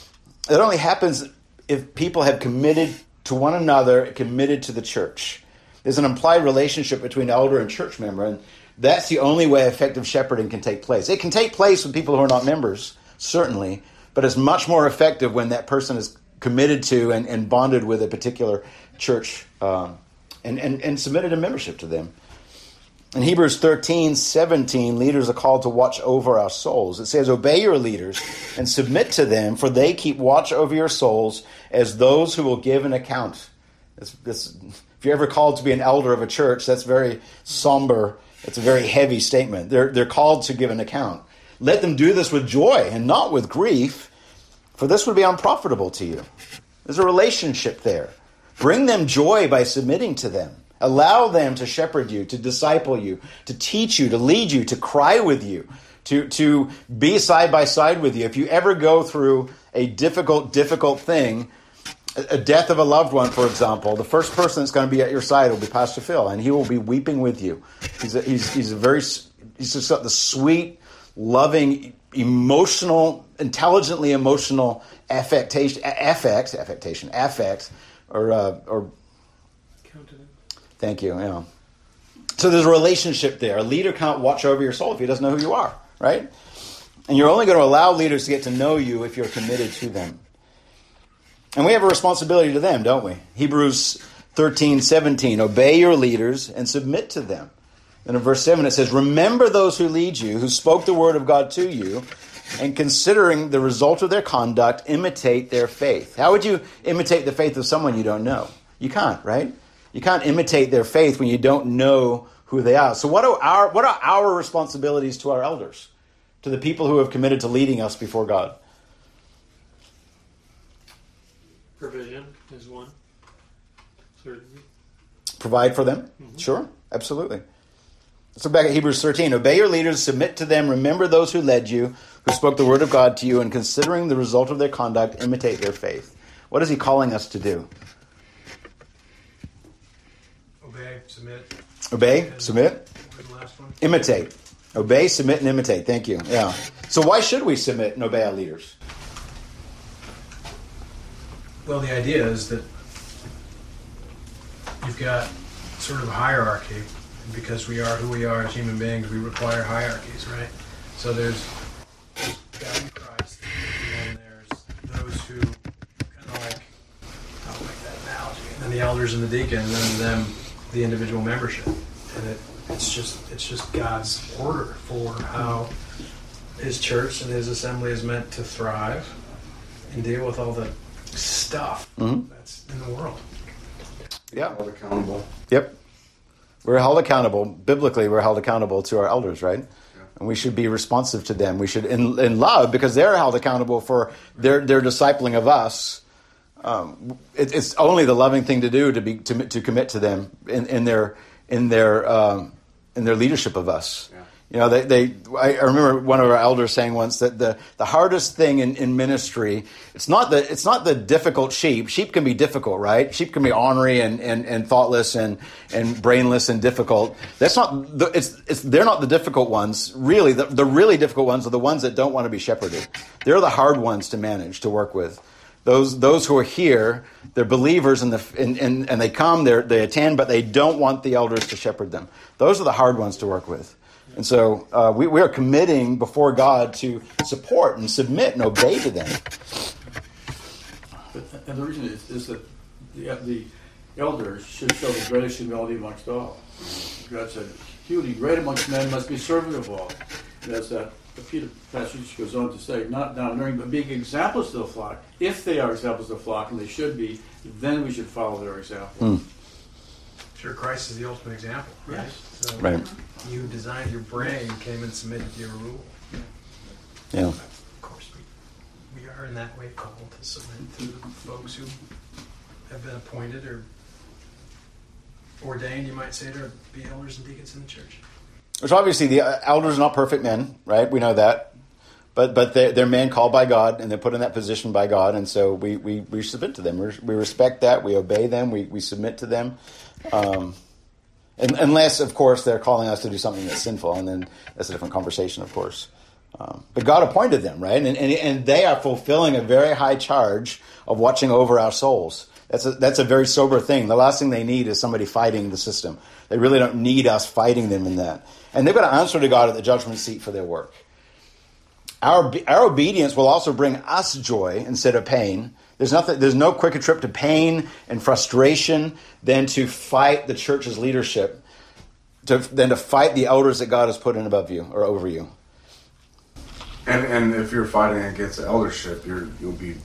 [SPEAKER 1] It only happens if people have committed to one another, committed to the church. There's an implied relationship between elder and church member, and that's the only way effective shepherding can take place. It can take place with people who are not members, certainly, but it's much more effective when that person is committed to and, and bonded with a particular church um, and, and, and submitted a membership to them. In Hebrews thirteen seventeen, leaders are called to watch over our souls. It says, obey your leaders and submit to them, for they keep watch over your souls as those who will give an account. This, this, if you're ever called to be an elder of a church, that's very somber. It's a very heavy statement. They're, they're called to give an account. Let them do this with joy and not with grief, for this would be unprofitable to you. There's a relationship there. Bring them joy by submitting to them. Allow them to shepherd you, to disciple you, to teach you, to lead you, to cry with you, to, to be side by side with you. If you ever go through a difficult, difficult thing, a death of a loved one, for example, the first person that's going to be at your side will be Pastor Phil, and he will be weeping with you. He's a, he's, he's a very, he's just got the sweet, loving, emotional, intelligently emotional affectation, affect, affectation, affect, or uh, or.
[SPEAKER 5] Countenance.
[SPEAKER 1] Thank you. Yeah. So there's a relationship there. A leader can't watch over your soul if he doesn't know who you are, right? And you're only going to allow leaders to get to know you if you're committed to them. And we have a responsibility to them, don't we? Hebrews thirteen seventeen, obey your leaders and submit to them. And in verse seven it says, remember those who lead you, who spoke the word of God to you, and considering the result of their conduct, imitate their faith. How would you imitate the faith of someone you don't know? You can't, right? You can't imitate their faith when you don't know who they are. So what are our, what are our responsibilities to our elders, to the people who have committed to leading us before God?
[SPEAKER 5] Provision is one. Certainly.
[SPEAKER 1] Provide for them? Mm-hmm. Sure, absolutely. Let's look back at Hebrews thirteen. Obey your leaders, submit to them, remember those who led you, who spoke the word of God to you, and considering the result of their conduct, imitate their faith. What is he calling us to do?
[SPEAKER 6] Obey, submit.
[SPEAKER 1] Obey,
[SPEAKER 6] and
[SPEAKER 1] submit.
[SPEAKER 6] The last one?
[SPEAKER 1] Imitate. Obey, submit, and imitate. Thank you. Yeah. So why should we submit and obey our leaders?
[SPEAKER 6] Well, the idea is that you've got sort of a hierarchy. Because we are who we are as human beings, we require hierarchies, right? So there's God in Christ, and then there's those who kind of like, I don't like that analogy, and then the elders and the deacons, and then them, the individual membership. And it, it's just it's just God's order for how His church and His assembly is meant to thrive and deal with all the stuff
[SPEAKER 1] mm-hmm.
[SPEAKER 6] that's in the world.
[SPEAKER 1] Yeah.
[SPEAKER 9] Held accountable.
[SPEAKER 1] Yep. We're held accountable. Biblically, we're held accountable to our elders, right?
[SPEAKER 9] Yeah.
[SPEAKER 1] And we should be responsive to them. We should, in, in love, because they're held accountable for their, their discipling of us. Um, it, it's only the loving thing to do to be to, to commit to them in, in their in their um, in their leadership of us.
[SPEAKER 9] Yeah.
[SPEAKER 1] You know, they, they. I remember one of our elders saying once that the, the hardest thing in, in ministry, it's not the it's not the difficult sheep. Sheep can be difficult, right? Sheep can be ornery and, and, and thoughtless and, and brainless and difficult. That's not the, it's it's they're not the difficult ones. Really, the, the really difficult ones are the ones that don't want to be shepherded. They're the hard ones to manage, to work with. Those those who are here, they're believers and the and, and, and they come, they they attend, but they don't want the elders to shepherd them. Those are the hard ones to work with. And so uh, we, we are committing before God to support and submit and obey to them.
[SPEAKER 2] But, and the reason is, is that the, the elders should show the greatest humility amongst all. God said, "He who is great amongst men must be servant of all." And that's that. The Peter passage goes on to say, "Not domineering, but being examples to the flock. If they are examples to the flock, and they should be, then we should follow their example."
[SPEAKER 1] Mm.
[SPEAKER 6] Sure, Christ is the ultimate example, right?
[SPEAKER 2] Yes.
[SPEAKER 6] So
[SPEAKER 1] Right.
[SPEAKER 6] You designed your brain, came and submitted to your rule.
[SPEAKER 1] Yeah.
[SPEAKER 6] Of course, we, we are in that way called to submit to folks who have been appointed or ordained, you might say, to be elders and deacons in the church.
[SPEAKER 1] Which obviously the elders are not perfect men, right? We know that. But but they're, they're men called by God, and they're put in that position by God, and so we, we, we submit to them. We, we respect that. We obey them. We, we submit to them. Um, and, unless, of course, they're calling us to do something that's sinful, and then that's a different conversation, of course. Um, but God appointed them, right? And, and and they are fulfilling a very high charge of watching over our souls. That's a, that's a very sober thing. The last thing they need is somebody fighting the system. They really don't need us fighting them in that. And they've got to answer to God at the judgment seat for their work. Our our obedience will also bring us joy instead of pain. There's nothing. There's no quicker trip to pain and frustration than to fight the church's leadership, to, than to fight the elders that God has put in above you or over you.
[SPEAKER 9] And and if you're fighting against the eldership, you're you'll be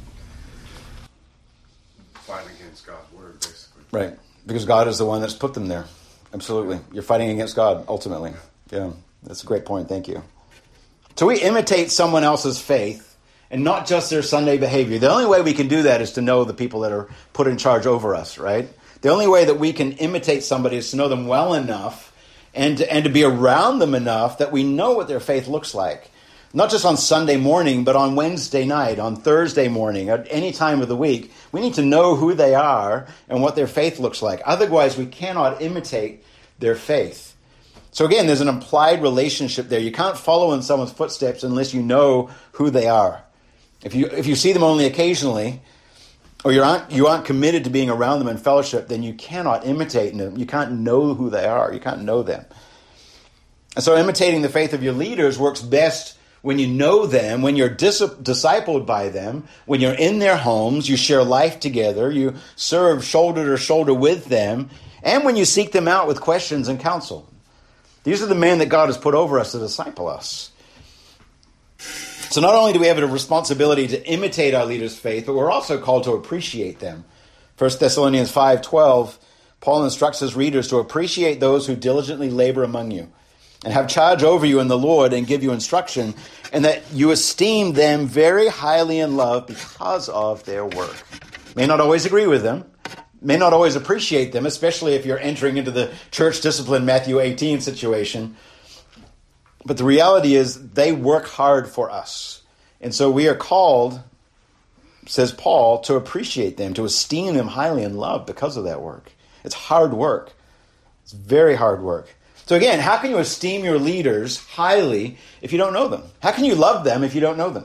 [SPEAKER 9] fighting against God's word, basically.
[SPEAKER 1] Right, because God is the one that's put them there. Absolutely, you're fighting against God ultimately. Yeah, that's a great point. Thank you. So we imitate someone else's faith. And not just their Sunday behavior. The only way we can do that is to know the people that are put in charge over us, right? The only way that we can imitate somebody is to know them well enough and to, and to be around them enough that we know what their faith looks like. Not just on Sunday morning, but on Wednesday night, on Thursday morning, at any time of the week. We need to know who they are and what their faith looks like. Otherwise, we cannot imitate their faith. So again, there's an implied relationship there. You can't follow in someone's footsteps unless you know who they are. If you if you see them only occasionally, or you aren't you aren't committed to being around them in fellowship, then you cannot imitate them. You can't know who they are. You can't know them. And so imitating the faith of your leaders works best when you know them, when you're dis- discipled by them, when you're in their homes, you share life together, you serve shoulder to shoulder with them, and when you seek them out with questions and counsel. These are the men that God has put over us to disciple us. So not only do we have a responsibility to imitate our leaders' faith, but we're also called to appreciate them. First Thessalonians five twelve, Paul instructs his readers to appreciate those who diligently labor among you and have charge over you in the Lord and give you instruction, and that you esteem them very highly in love because of their work. May not always agree with them, may not always appreciate them, especially if you're entering into the church discipline Matthew eighteen situation. But the reality is they work hard for us. And so we are called, says Paul, to appreciate them, to esteem them highly in love because of that work. It's hard work. It's very hard work. So again, how can you esteem your leaders highly if you don't know them? How can you love them if you don't know them?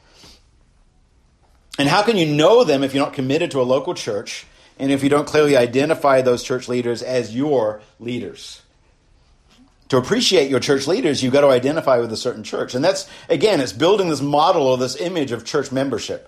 [SPEAKER 1] And how can you know them if you're not committed to a local church and if you don't clearly identify those church leaders as your leaders? To appreciate your church leaders, you've got to identify with a certain church. And that's, again, it's building this model or this image of church membership.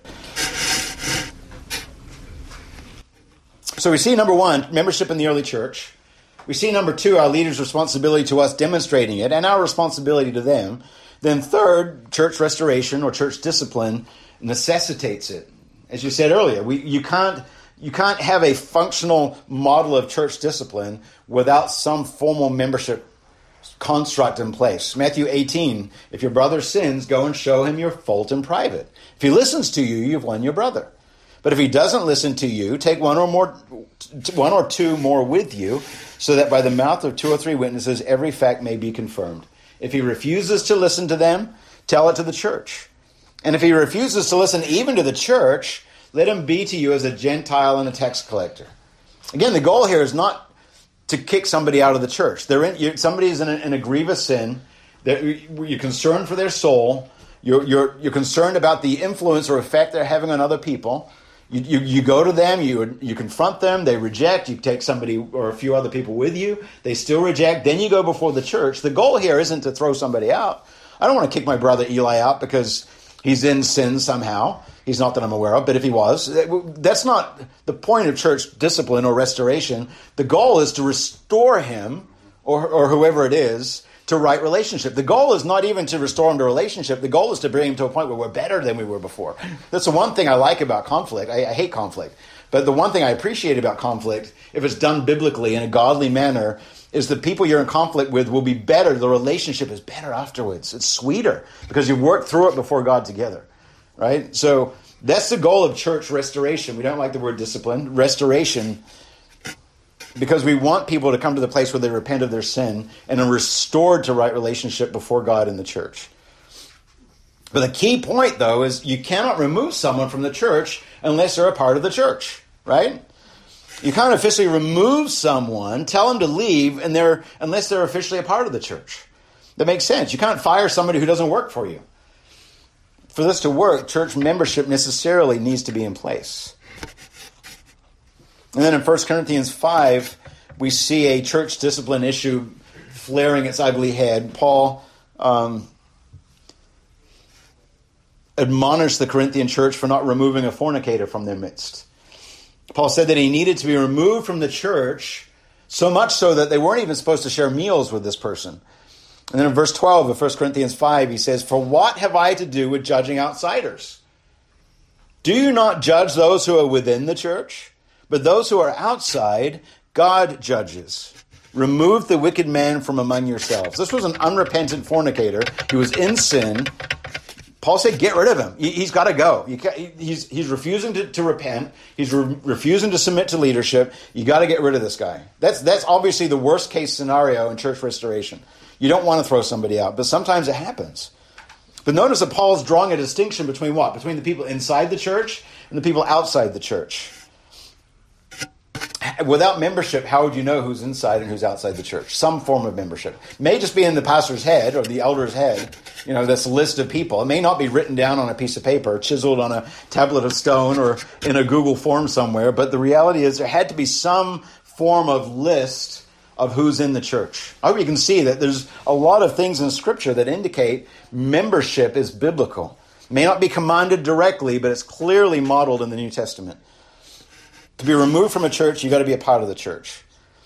[SPEAKER 1] So we see, number one, membership in the early church. We see, number two, our leaders' responsibility to us demonstrating it and our responsibility to them. Then third, church restoration or church discipline necessitates it. As you said earlier, we you can't you can't have a functional model of church discipline without some formal membership construct in place. Matthew eighteen, if your brother sins, go and show him your fault in private. If he listens to you, you've won your brother. But if he doesn't listen to you, take one or more, one or two more with you, so that by the mouth of two or three witnesses, every fact may be confirmed. If he refuses to listen to them, tell it to the church. And if he refuses to listen even to the church, let him be to you as a Gentile and a tax collector. Again, the goal here is not to kick somebody out of the church. They're in, you're, somebody is in a, in a grievous sin. You're concerned for their soul. You're, you're, you're concerned about the influence or effect they're having on other people. You, you, you go to them, you, you confront them, they reject, you take somebody or a few other people with you, they still reject, then you go before the church. The goal here isn't to throw somebody out. I don't want to kick my brother Eli out because he's in sin somehow. He's not that I'm aware of, but if he was, that's not the point of church discipline or restoration. The goal is to restore him, or, or whoever it is, to right relationship. The goal is not even to restore him to relationship. The goal is to bring him to a point where we're better than we were before. That's the one thing I like about conflict. I, I hate conflict. But the one thing I appreciate about conflict, if it's done biblically in a godly manner, is the people you're in conflict with will be better. The relationship is better afterwards. It's sweeter because you've worked through it before God together, right? So that's the goal of church restoration. We don't like the word discipline. Restoration, because we want people to come to the place where they repent of their sin and are restored to right relationship before God and the church. But the key point, though, is you cannot remove someone from the church unless they're a part of the church, right? You can't officially remove someone, tell them to leave, and they're unless they're officially a part of the church. That makes sense. You can't fire somebody who doesn't work for you. For this to work, church membership necessarily needs to be in place. And then in First Corinthians five, we see a church discipline issue flaring its ugly head. Paul um, admonished the Corinthian church for not removing a fornicator from their midst. Paul said that he needed to be removed from the church, so much so that they weren't even supposed to share meals with this person. And then in verse twelve of First Corinthians five, he says, "For what have I to do with judging outsiders? Do you not judge those who are within the church? But those who are outside, God judges. Remove the wicked man from among yourselves." This was an unrepentant fornicator. He was in sin. Paul said, get rid of him. He, he's got to go. You can't, he's, he's refusing to, to repent. He's re- refusing to submit to leadership. You got to get rid of this guy. That's, that's obviously the worst case scenario in church restoration. You don't want to throw somebody out, but sometimes it happens. But notice that Paul's drawing a distinction between what? Between the people inside the church and the people outside the church. Without membership, how would you know who's inside and who's outside the church? Some form of membership. It may just be in the pastor's head or the elder's head, you know, this list of people. It may not be written down on a piece of paper, chiseled on a tablet of stone or in a Google form somewhere, but the reality is there had to be some form of list of who's in the church. I hope you can see that there's a lot of things in Scripture that indicate membership is biblical. It may not be commanded directly, but it's clearly modeled in the New Testament. To be removed from a church, you've got to be a part of the church.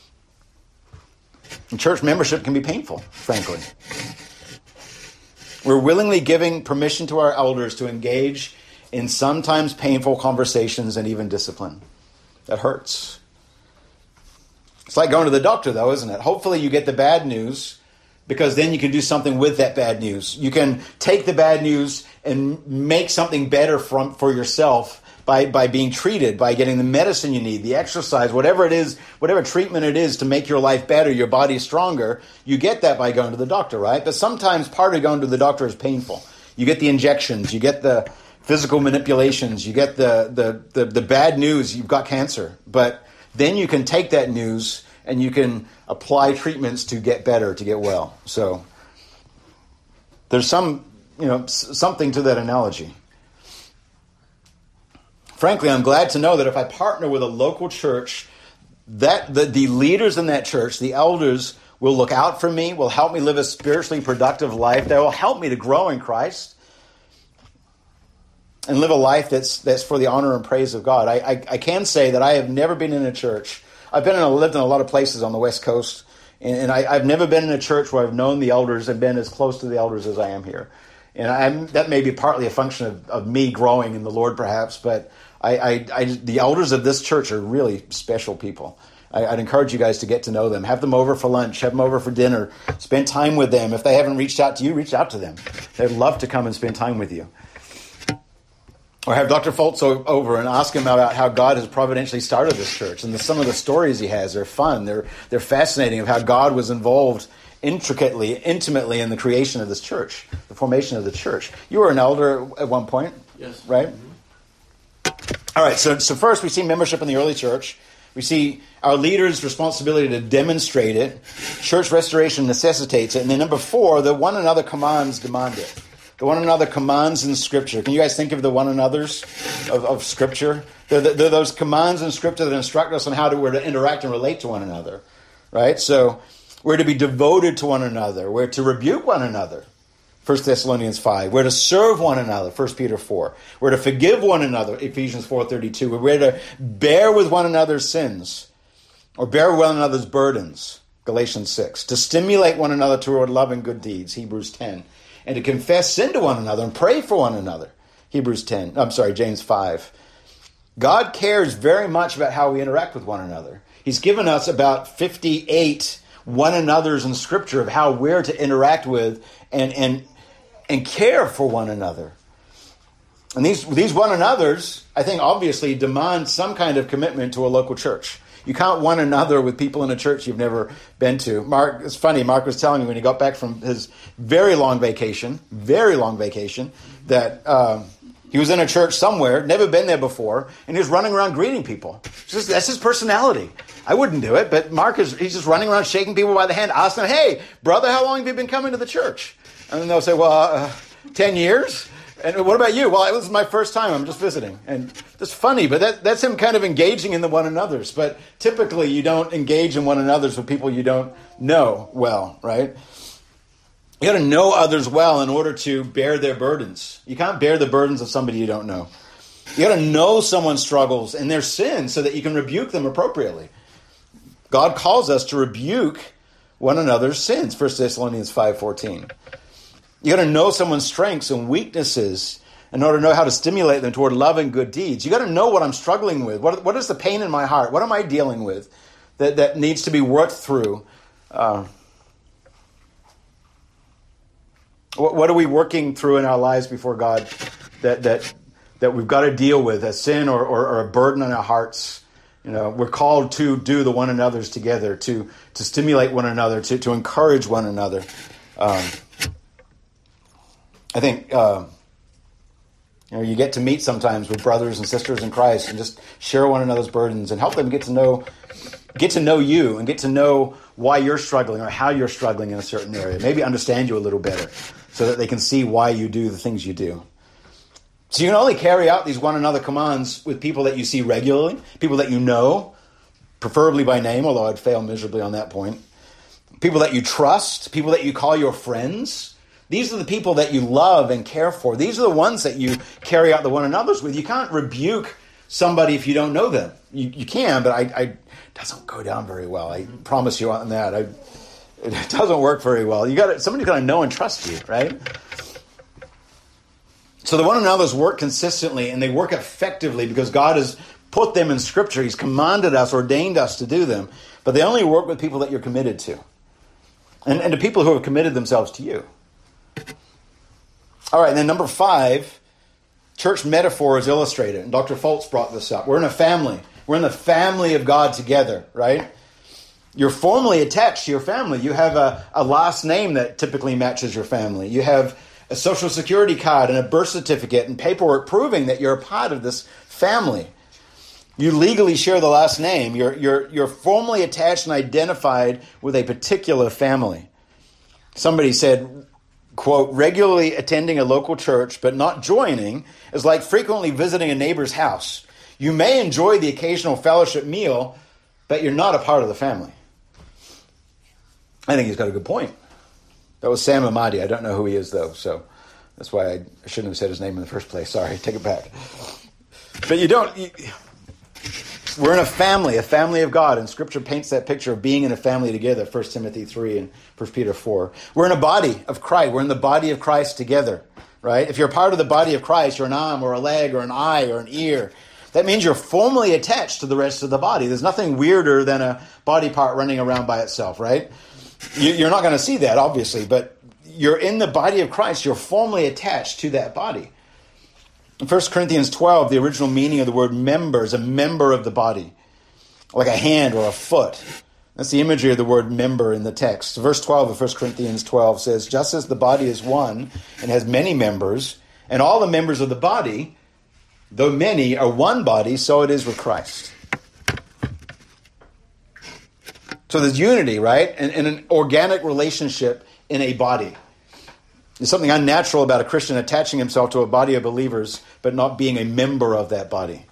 [SPEAKER 1] And church membership can be painful, frankly. We're willingly giving permission to our elders to engage in sometimes painful conversations and even discipline. That hurts. It's like going to the doctor, though, isn't it? Hopefully you get the bad news, because then you can do something with that bad news. You can take the bad news and make something better from, for yourself by, by being treated, by getting the medicine you need, the exercise, whatever it is, whatever treatment it is to make your life better, your body stronger. You get that by going to the doctor, right? But sometimes part of going to the doctor is painful. You get the injections, you get the physical manipulations, you get the, the, the, the bad news, you've got cancer. But then you can take that news and you can apply treatments to get better, to get well. So there's some, you know, something to that analogy. Frankly, I'm glad to know that if I partner with a local church, that the, the leaders in that church, the elders, will look out for me, will help me live a spiritually productive life. They will help me to grow in Christ and live a life that's that's for the honor and praise of God. I, I, I can say that I have never been in a church. I've been in a, lived in a lot of places on the West Coast, and, and I, I've never been in a church where I've known the elders and been as close to the elders as I am here. And I'm, that may be partly a function of, of me growing in the Lord, perhaps, but I, I, I, the elders of this church are really special people. I, I'd encourage you guys to get to know them. Have them over for lunch. Have them over for dinner. Spend time with them. If they haven't reached out to you, reach out to them. They'd love to come and spend time with you. Or have Doctor Foltz over and ask him about how God has providentially started this church. And the, some of the stories he has are fun. They're, they're fascinating of how God was involved intricately, intimately in the creation of this church, the formation of the church. You were an elder at one point,
[SPEAKER 2] yes,
[SPEAKER 1] right? Mm-hmm. All right, so, so first we see membership in the early church. We see our leaders' responsibility to demonstrate it. Church restoration necessitates it. And then number four, the one another commands demand it. The one another commands in Scripture. Can you guys think of the one another's of, of Scripture? They're, they're those commands in Scripture that instruct us on how to, we're to interact and relate to one another. Right? So we're to be devoted to one another. We're to rebuke one another. First Thessalonians five. We're to serve one another. First Peter four. We're to forgive one another. Ephesians four thirty-two. We're to bear with one another's sins, or bear with one another's burdens. Galatians six. To stimulate one another toward love and good deeds. Hebrews ten. And to confess sin to one another and pray for one another. Hebrews ten. I'm sorry, James five. God cares very much about how we interact with one another. He's given us about fifty-eight one another's in Scripture of how we're to interact with and and and care for one another. And these these one another's, I think, obviously demand some kind of commitment to a local church. You can't one another with people in a church you've never been to. Mark, it's funny, Mark was telling me when he got back from his very long vacation, very long vacation, that um, he was in a church somewhere, never been there before, and he was running around greeting people. Just, that's his personality. I wouldn't do it, but Mark is he's just running around shaking people by the hand, asking them, hey, brother, how long have you been coming to the church? And then they'll say, well, uh, ten years? And what about you? Well, it was my first time. I'm just visiting. And it's funny, but that, that's him kind of engaging in the one another's. But typically you don't engage in one another's with people you don't know well, right? You got to know others well in order to bear their burdens. You can't bear the burdens of somebody you don't know. You got to know someone's struggles and their sins so that you can rebuke them appropriately. God calls us to rebuke one another's sins, First Thessalonians five fourteen. You got to know someone's strengths and weaknesses in order to know how to stimulate them toward love and good deeds. You got to know what I'm struggling with. What, what is the pain in my heart? What am I dealing with that, that needs to be worked through? Uh, what, what are we working through in our lives before God that that that we've got to deal with, a sin or, or, or a burden on our hearts? You know, we're called to do the one another's together, to to stimulate one another, to, to encourage one another. Um, I think uh, you know you get to meet sometimes with brothers and sisters in Christ and just share one another's burdens and help them get to know get to know you and get to know why you're struggling or how you're struggling in a certain area. Maybe understand you a little better so that they can see why you do the things you do. So you can only carry out these one another commands with people that you see regularly, people that you know, preferably by name, although I'd fail miserably on that point. People that you trust, people that you call your friends. These are the people that you love and care for. These are the ones that you carry out the one another's with. You can't rebuke somebody if you don't know them. You, you can, but I, I, it doesn't go down very well. I promise you on that. I, it doesn't work very well. You got somebody's got to know and trust you, right? So the one another's work consistently, and they work effectively because God has put them in Scripture. He's commanded us, ordained us to do them. But they only work with people that you're committed to, and, and to people who have committed themselves to you. All right, and then number five, church metaphor is illustrated. And Doctor Foltz brought this up. We're in a family. We're in the family of God together, right? You're formally attached to your family. You have a, a last name that typically matches your family. You have a social security card and a birth certificate and paperwork proving that you're a part of this family. You legally share the last name. You're, you're, you're formally attached and identified with a particular family. Somebody said, quote, regularly attending a local church but not joining is like frequently visiting a neighbor's house. You may enjoy the occasional fellowship meal, but you're not a part of the family. I think he's got a good point. That was Sam Amadi. I don't know who he is, though, so that's why I shouldn't have said his name in the first place. Sorry, take it back. But you don't... You, we're in a family, a family of God, and Scripture paints that picture of being in a family together, First Timothy three and First Peter four. We're in a body of Christ. We're in the body of Christ together, right? If you're a part of the body of Christ, you're an arm or a leg or an eye or an ear. That means you're formally attached to the rest of the body. There's nothing weirder than a body part running around by itself, right? You're not going to see that, obviously, but you're in the body of Christ. You're formally attached to that body. In First Corinthians twelve, the original meaning of the word member is a member of the body, like a hand or a foot. That's the imagery of the word member in the text. Verse twelve of First Corinthians twelve says, just as the body is one and has many members, and all the members of the body, though many, are one body, so it is with Christ. So there's unity, right? And, and an organic relationship in a body. There's something unnatural about a Christian attaching himself to a body of believers, but not being a member of that body.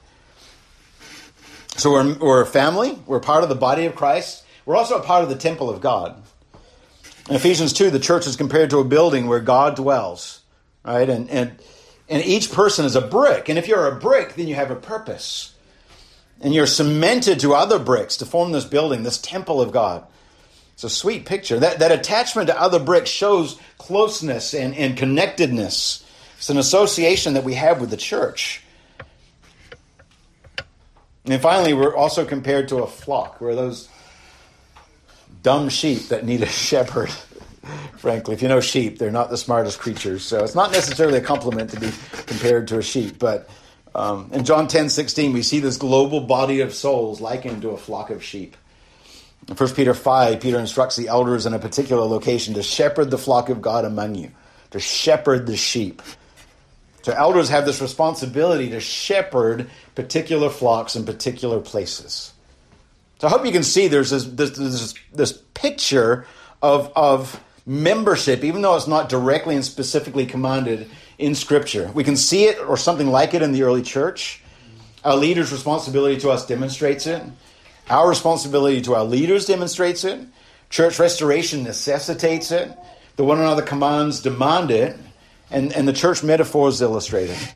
[SPEAKER 1] So we're, we're a family. We're part of the body of Christ. We're also a part of the temple of God. In Ephesians two, the church is compared to a building where God dwells, right? And, and, and each person is a brick. And if you're a brick, then you have a purpose. And you're cemented to other bricks to form this building, this temple of God. It's a sweet picture. That, that attachment to other bricks shows closeness and, and connectedness. It's an association that we have with the church. And finally, we're also compared to a flock. We're those dumb sheep that need a shepherd. Frankly, if you know sheep, they're not the smartest creatures. So it's not necessarily a compliment to be compared to a sheep. But um, in John ten sixteen, we see this global body of souls likened to a flock of sheep. In First Peter five, Peter instructs the elders in a particular location to shepherd the flock of God among you, to shepherd the sheep. So elders have this responsibility to shepherd particular flocks in particular places. So I hope you can see there's this, this, this, this picture of, of membership, even though it's not directly and specifically commanded in Scripture. We can see it or something like it in the early church. Our leaders' responsibility to us demonstrates it. Our responsibility to our leaders demonstrates it. Church restoration necessitates it. The one another commands demand it. And, and the church metaphors illustrate it.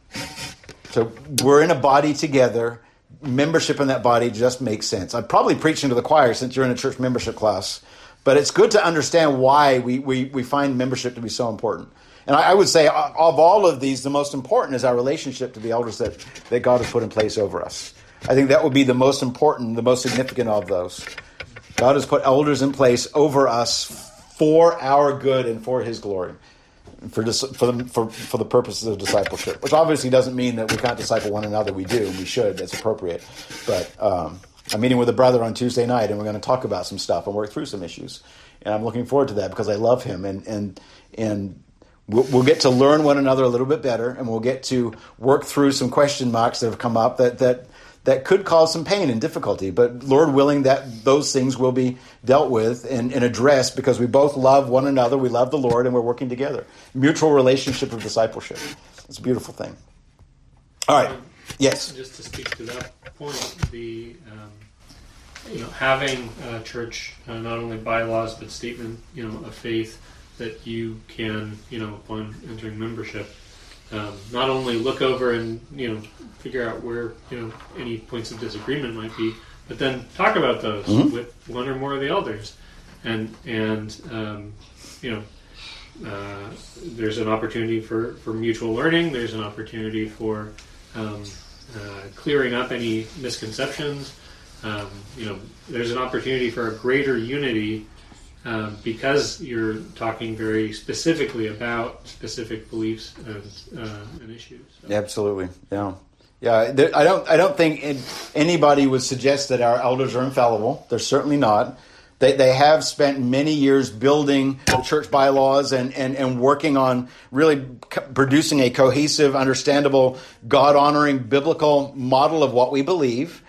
[SPEAKER 1] So we're in a body together. Membership in that body just makes sense. I'm probably preaching to the choir since you're in a church membership class. But it's good to understand why we, we, we find membership to be so important. And I, I would say of all of these, the most important is our relationship to the elders that, that God has put in place over us. I think that would be the most important, the most significant of those. God has put elders in place over us for our good and for His glory, for for the, for, for the purposes of discipleship, which obviously doesn't mean that we can't disciple one another. We do, and we should. That's appropriate. But um, I'm meeting with a brother on Tuesday night, and we're going to talk about some stuff and work through some issues. And I'm looking forward to that because I love him, and and and we'll, we'll get to learn one another a little bit better, and we'll get to work through some question marks that have come up that that. that could cause some pain and difficulty. But Lord willing, that those things will be dealt with and, and addressed because we both love one another, we love the Lord, and we're working together. Mutual relationship of discipleship. It's a beautiful thing. All right. Yes?
[SPEAKER 5] Just to speak to that point, the um, you know, having a church, uh, not only bylaws, but statement, you know, of faith that you can, you know, upon entering membership, Um, not only look over and, you know, figure out where, you know, any points of disagreement might be, but then talk about those mm-hmm. with one or more of the elders. And, and um, you know, uh, there's an opportunity for, for mutual learning. There's an opportunity for um, uh, clearing up any misconceptions. Um, you know, there's an opportunity for a greater unity Um, because you're talking very specifically about specific beliefs and, uh, and issues. So.
[SPEAKER 1] Absolutely, yeah, yeah. There, I don't, I don't think it, anybody would suggest that our elders are infallible. They're certainly not. They, they have spent many years building the church bylaws and, and, and working on really co- producing a cohesive, understandable, God-honoring biblical model of what we believe.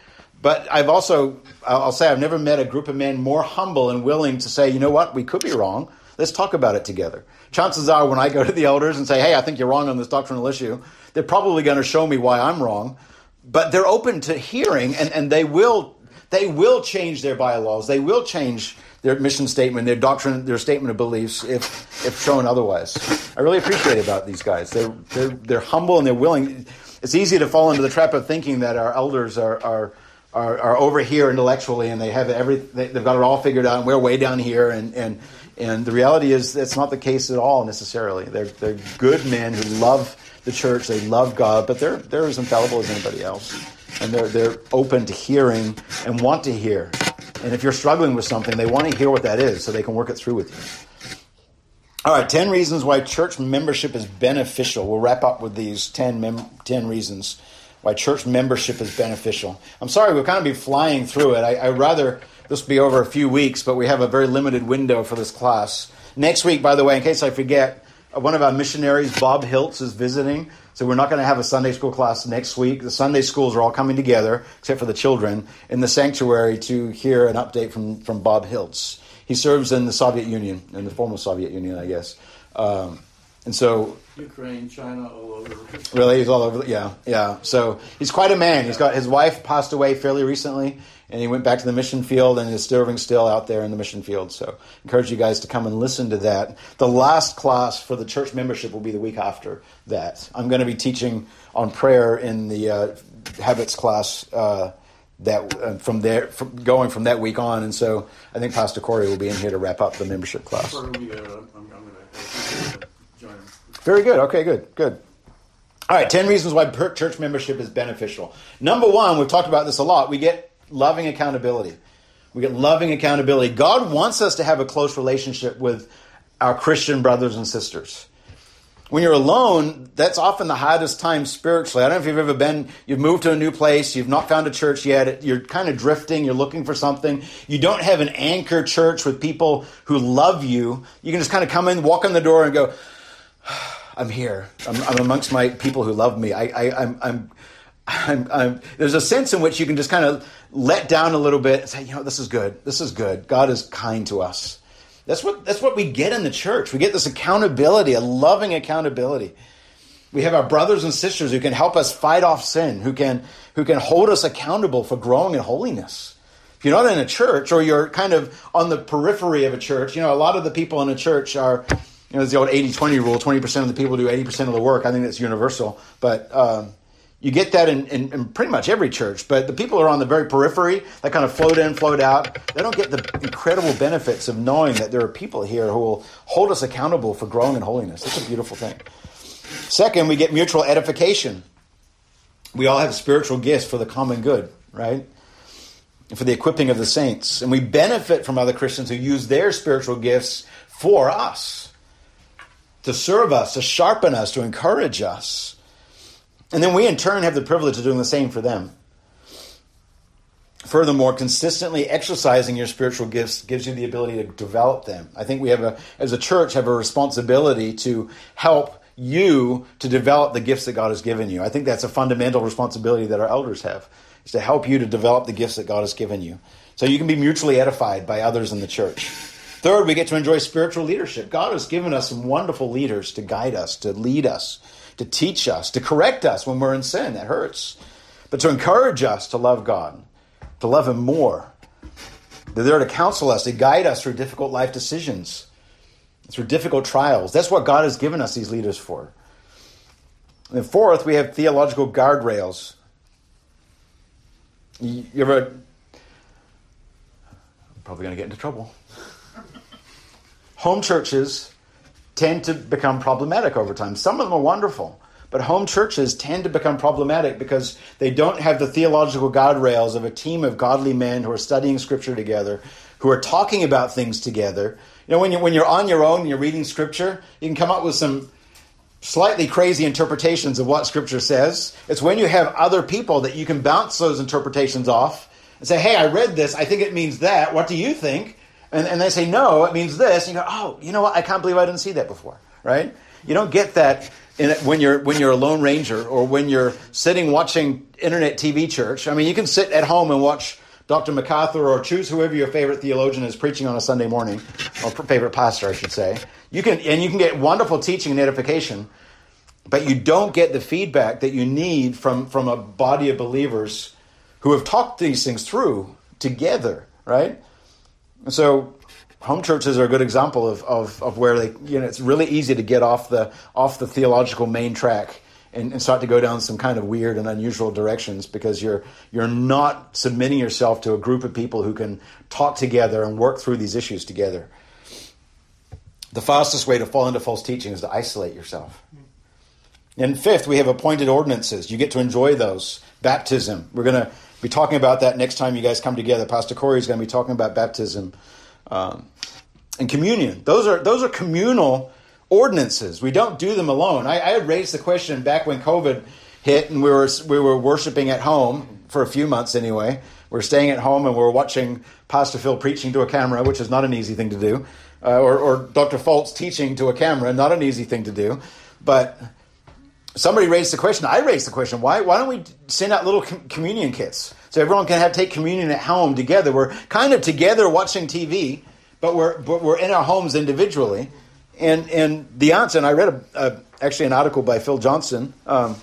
[SPEAKER 1] But I've also, I'll say I've never met a group of men more humble and willing to say, you know what, we could be wrong. Let's talk about it together. Chances are when I go to the elders and say, hey, I think you're wrong on this doctrinal issue, they're probably going to show me why I'm wrong. But they're open to hearing, and, and they will they will change their bylaws. They will change their mission statement, their doctrine, their statement of beliefs if if shown otherwise. I really appreciate about these guys. They're, they're, they're humble and they're willing. It's easy to fall into the trap of thinking that our elders are... are Are, are over here intellectually, and they have every they, they've got it all figured out, and we're way down here. And and and the reality is that's not the case at all necessarily. They're they're good men who love the church, they love God, but they're they're as infallible as anybody else, and they're they're open to hearing and want to hear. And if you're struggling with something, they want to hear what that is, so they can work it through with you. All right, ten reasons why church membership is beneficial. We'll wrap up with these ten mem- ten reasons why church membership is beneficial. I'm sorry, we'll kind of be flying through it. I, I'd rather this be over a few weeks, but we have a very limited window for this class. Next week, by the way, in case I forget, one of our missionaries, Bob Hiltz, is visiting. So we're not going to have a Sunday school class next week. The Sunday schools are all coming together, except for the children, in the sanctuary to hear an update from, from Bob Hiltz. He serves in the Soviet Union, in the former Soviet Union, I guess. Um, and so...
[SPEAKER 2] Ukraine, China, all over.
[SPEAKER 1] Really? He's all over. Yeah, yeah. So he's quite a man. He's got his wife passed away fairly recently, and he went back to the mission field and is serving still out there in the mission field. So encourage you guys to come and listen to that. The last class for the church membership will be the week after that. I'm going to be teaching on prayer in the uh, habits class uh, that uh, from there, from going from that week on. And so I think Pastor Corey will be in here to wrap up the membership class.
[SPEAKER 2] Before we go, I'm, I'm going to join him.
[SPEAKER 1] Very good. Okay, good, good. All right, ten reasons why church membership is beneficial. Number one, we've talked about this a lot. We get loving accountability. We get loving accountability. God wants us to have a close relationship with our Christian brothers and sisters. When you're alone, that's often the hardest time spiritually. I don't know if you've ever been, you've moved to a new place, you've not found a church yet, you're kind of drifting, you're looking for something. You don't have an anchor church with people who love you. You can just kind of come in, walk in the door and go, I'm here. I'm, I'm amongst my people who love me. I, I, I'm, I'm, I'm, I'm, there's a sense in which you can just kind of let down a little bit and say, you know, this is good. This is good. God is kind to us. That's what, that's what we get in the church. We get this accountability, a loving accountability. We have our brothers and sisters who can help us fight off sin, who can, who can hold us accountable for growing in holiness. If you're not in a church, or you're kind of on the periphery of a church, you know, a lot of the people in a church are, you know, there's the old eighty twenty rule, twenty percent of the people do eighty percent of the work. I think that's universal. But um, you get that in, in, in pretty much every church. But the people who are on the very periphery, that kind of float in, float out, they don't get the incredible benefits of knowing that there are people here who will hold us accountable for growing in holiness. That's a beautiful thing. Second, we get mutual edification. We all have spiritual gifts for the common good, right? For the equipping of the saints. And we benefit from other Christians who use their spiritual gifts for us, to serve us, to sharpen us, to encourage us. And then we in turn have the privilege of doing the same for them. Furthermore, consistently exercising your spiritual gifts gives you the ability to develop them. I think we have a, as a church, have a responsibility to help you to develop the gifts that God has given you. I think that's a fundamental responsibility that our elders have, is to help you to develop the gifts that God has given you. So you can be mutually edified by others in the church. Third, we get to enjoy spiritual leadership. God has given us some wonderful leaders to guide us, to lead us, to teach us, to correct us when we're in sin. That hurts. But to encourage us to love God, to love Him more. They're there to counsel us, to guide us through difficult life decisions, through difficult trials. That's what God has given us these leaders for. And then fourth, we have theological guardrails. You ever... I'm probably going to get into trouble. Home churches tend to become problematic over time. Some of them are wonderful, but home churches tend to become problematic because they don't have the theological guardrails of a team of godly men who are studying Scripture together, who are talking about things together. You know, when you're, when you're on your own and you're reading Scripture, you can come up with some slightly crazy interpretations of what Scripture says. It's when you have other people that you can bounce those interpretations off and say, hey, I read this. I think it means that. What do you think? And, and they say, no, it means this. And you go, oh, you know what? I can't believe I didn't see that before, right? You don't get that in it when you're when you're a Lone Ranger or when you're sitting watching internet T V church. I mean, you can sit at home and watch Doctor MacArthur or choose whoever your favorite theologian is preaching on a Sunday morning, or favorite pastor, I should say. You can and you can get wonderful teaching and edification, but you don't get the feedback that you need from, from a body of believers who have talked these things through together, right? And so home churches are a good example of, of, of where they, you know, it's really easy to get off the off the theological main track and, and start to go down some kind of weird and unusual directions because you're you're not submitting yourself to a group of people who can talk together and work through these issues together. The fastest way to fall into false teaching is to isolate yourself. And fifth, we have appointed ordinances. You get to enjoy those. Baptism. We're going to be talking about that next time you guys come together. Pastor Corey is going to be talking about baptism um, and communion. Those are those are communal ordinances. We don't do them alone. I, I had raised the question back when COVID hit and we were we were worshiping at home for a few months anyway. We were staying at home and we were watching Pastor Phil preaching to a camera, which is not an easy thing to do, uh, or, or Doctor Fultz teaching to a camera, not an easy thing to do. But somebody raised the question, I raised the question, why why don't we send out little com- communion kits so everyone can have take communion at home together? We're kind of together watching T V, but we're but we're in our homes individually. And and the answer, and I read a, a, actually an article by Phil Johnson, um,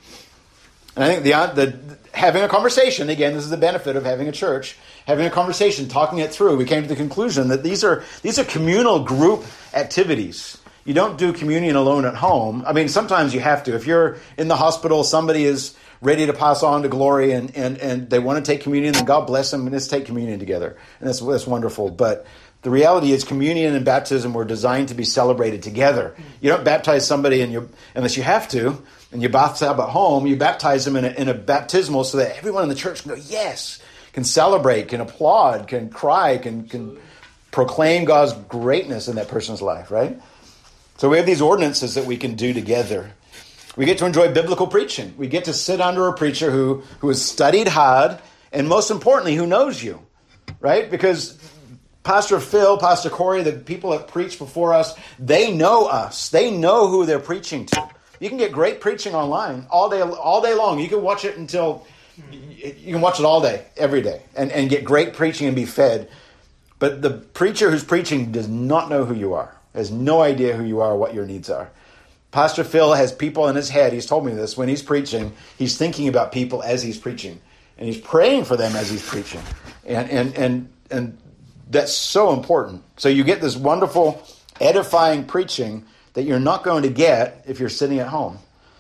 [SPEAKER 1] and I think the, the having a conversation, again, this is the benefit of having a church, having a conversation, talking it through, we came to the conclusion that these are these are communal group activities. You don't do communion alone at home. I mean, sometimes you have to. If you're in the hospital, somebody is ready to pass on to glory and, and, and they want to take communion, then God bless them and let's take communion together. And that's, that's wonderful. But the reality is communion and baptism were designed to be celebrated together. You don't baptize somebody in your, unless you have to, and you bathtub at home. You baptize them in a, in a baptismal so that everyone in the church can go, yes, can celebrate, can applaud, can cry, can, can proclaim God's greatness in that person's life, right? So we have these ordinances that we can do together. We get to enjoy biblical preaching. We get to sit under a preacher who, who has studied hard and most importantly, who knows you, right? Because Pastor Phil, Pastor Corey, the people that preach before us, they know us. They know who they're preaching to. You can get great preaching online all day, all day long. You can watch it until, you can watch it all day, every day, and, and get great preaching and be fed. But the preacher who's preaching does not know who you are, has no idea who you are or what your needs are. Pastor Phil has people in his head. He's told me this. When he's preaching, he's thinking about people as he's preaching. And he's praying for them as he's preaching. And and and and that's so important. So you get this wonderful, edifying preaching that you're not going to get if you're sitting at home.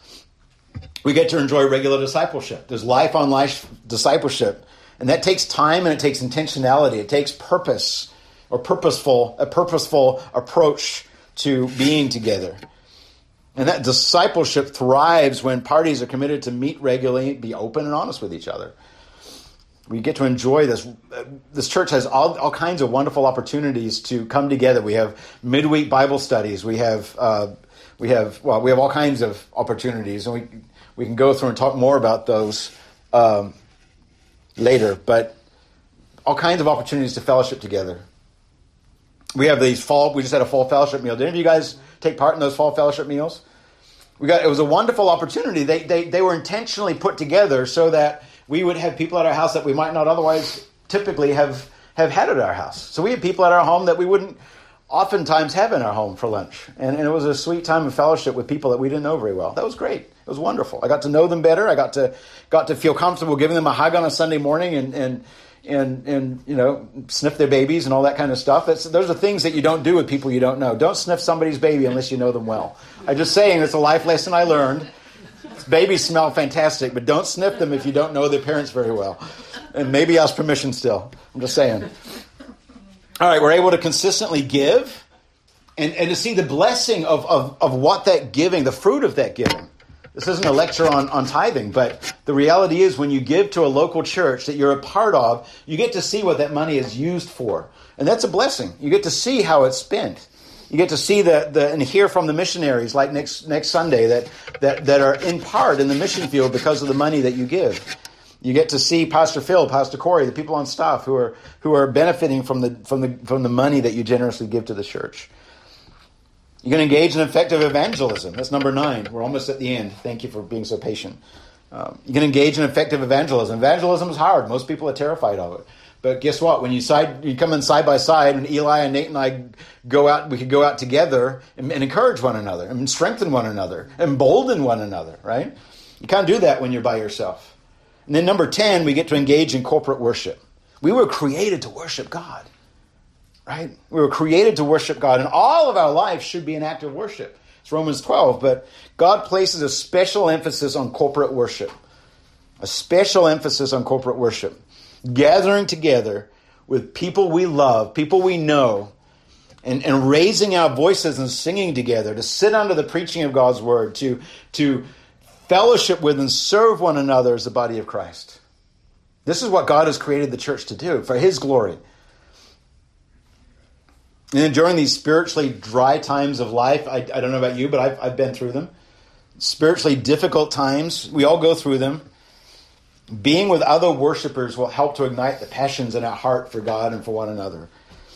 [SPEAKER 1] We get to enjoy regular discipleship. There's life on life discipleship. And that takes time and it takes intentionality. It takes purpose or purposeful, a purposeful approach to being together. And that discipleship thrives when parties are committed to meet regularly, be open and honest with each other. We get to enjoy this. This church has all, all kinds of wonderful opportunities to come together. We have midweek Bible studies. We have uh, we have well, we have all kinds of opportunities, and we we can go through and talk more about those um, later. But all kinds of opportunities to fellowship together. We have these fall. We just had a fall fellowship meal. Did any of you guys take part in those fall fellowship meals? We got. It was a wonderful opportunity. They they they were intentionally put together so that we would have people at our house that we might not otherwise typically have, have had at our house. So we had people at our home that we wouldn't oftentimes have in our home for lunch. And, and it was a sweet time of fellowship with people that we didn't know very well. That was great. It was wonderful. I got to know them better. I got to got to feel comfortable giving them a hug on a Sunday morning and and and, and you know, sniff their babies and all that kind of stuff. That's, those are things that you don't do with people you don't know. Don't sniff somebody's baby unless you know them well. I'm just saying, it's a life lesson I learned. Babies smell fantastic, but don't sniff them if you don't know their parents very well. And maybe ask permission still. I'm just saying. All right, we're able to consistently give and, and to see the blessing of, of, of what that giving, the fruit of that giving. This isn't a lecture on, on tithing, but the reality is when you give to a local church that you're a part of, you get to see what that money is used for. And that's a blessing. You get to see how it's spent. You get to see the, the and hear from the missionaries like next next Sunday that, that, that are in part in the mission field because of the money that you give. You get to see Pastor Phil, Pastor Corey, the people on staff who are who are benefiting from the from the from the money that you generously give to the church. You can engage in effective evangelism. That's number nine. We're almost at the end. Thank you for being so patient. Um, you can engage in effective evangelism. Evangelism is hard. Most people are terrified of it. But guess what? When you side, you come in side by side, and Eli and Nate and I go out, we could go out together and, and encourage one another, and strengthen one another, embolden one another, right? You can't do that when you're by yourself. And then number ten, we get to engage in corporate worship. We were created to worship God, right? We were created to worship God, and all of our life should be an act of worship. It's Romans twelve, but God places a special emphasis on corporate worship. A special emphasis on corporate worship. Gathering together with people we love, people we know, and, and raising our voices and singing together, to sit under the preaching of God's word, to, to fellowship with and serve one another as the body of Christ. This is what God has created the church to do, for His glory. And then during these spiritually dry times of life, I, I don't know about you, but I've, I've been through them. Spiritually difficult times, we all go through them. Being with other worshipers will help to ignite the passions in our heart for God and for one another.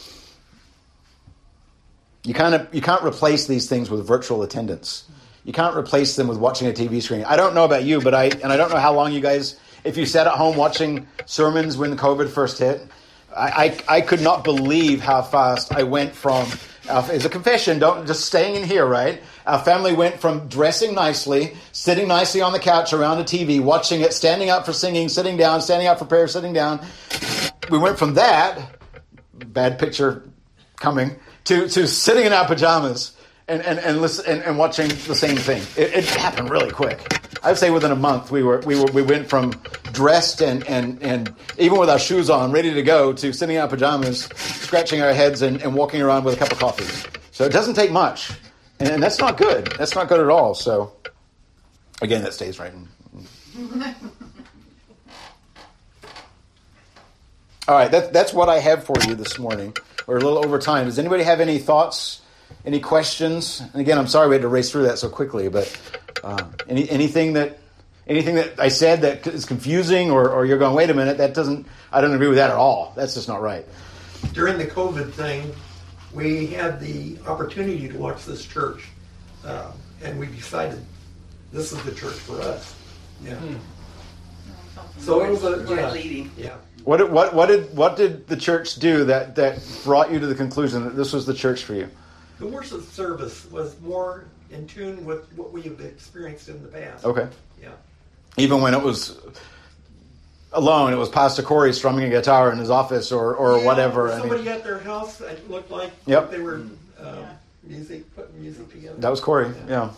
[SPEAKER 1] You kind of you can't replace these things with virtual attendance. You can't replace them with watching a T V screen. I don't know about you, but I and I don't know how long you guys, if you sat at home watching sermons when COVID first hit, I I, I could not believe how fast I went from, uh, as a confession, don't just staying in here, right? Our family went from dressing nicely, sitting nicely on the couch around a T V, watching it, standing up for singing, sitting down, standing up for prayer, sitting down. We went from that, bad picture coming, to, to sitting in our pajamas and and and, listen, and, and watching the same thing. It, it happened really quick. I'd say within a month we were we were we went from dressed and, and, and even with our shoes on, ready to go, to sitting in our pajamas, scratching our heads and, and walking around with a cup of coffee. So it doesn't take much. And that's not good. That's not good at all. So, again, that stays right in. All right, that, that's what I have for you this morning. We're a little over time. Does anybody have any thoughts, any questions? And again, I'm sorry we had to race through that so quickly, but uh, any anything that anything that I said that is confusing, or, or you're going, wait a minute, that doesn't, I don't agree with that at all. That's just not right.
[SPEAKER 8] During the COVID thing, we had the opportunity to watch this church, uh, and we decided this is the church for us. Yeah. Hmm. So it was a yeah. leading. Yeah.
[SPEAKER 1] What did, what what did what did the church do that, that brought you to the conclusion that this was the church for you?
[SPEAKER 8] The worship service was more in tune with what we have experienced in the past.
[SPEAKER 1] Okay.
[SPEAKER 8] Yeah.
[SPEAKER 1] Even when it was alone, it was Pastor Corey strumming a guitar in his office, or, or
[SPEAKER 8] yeah,
[SPEAKER 1] whatever.
[SPEAKER 8] Somebody
[SPEAKER 1] I mean,
[SPEAKER 8] at their house, it looked like
[SPEAKER 1] yep.
[SPEAKER 8] they were uh, yeah. music, putting music together.
[SPEAKER 1] That was Corey, yeah.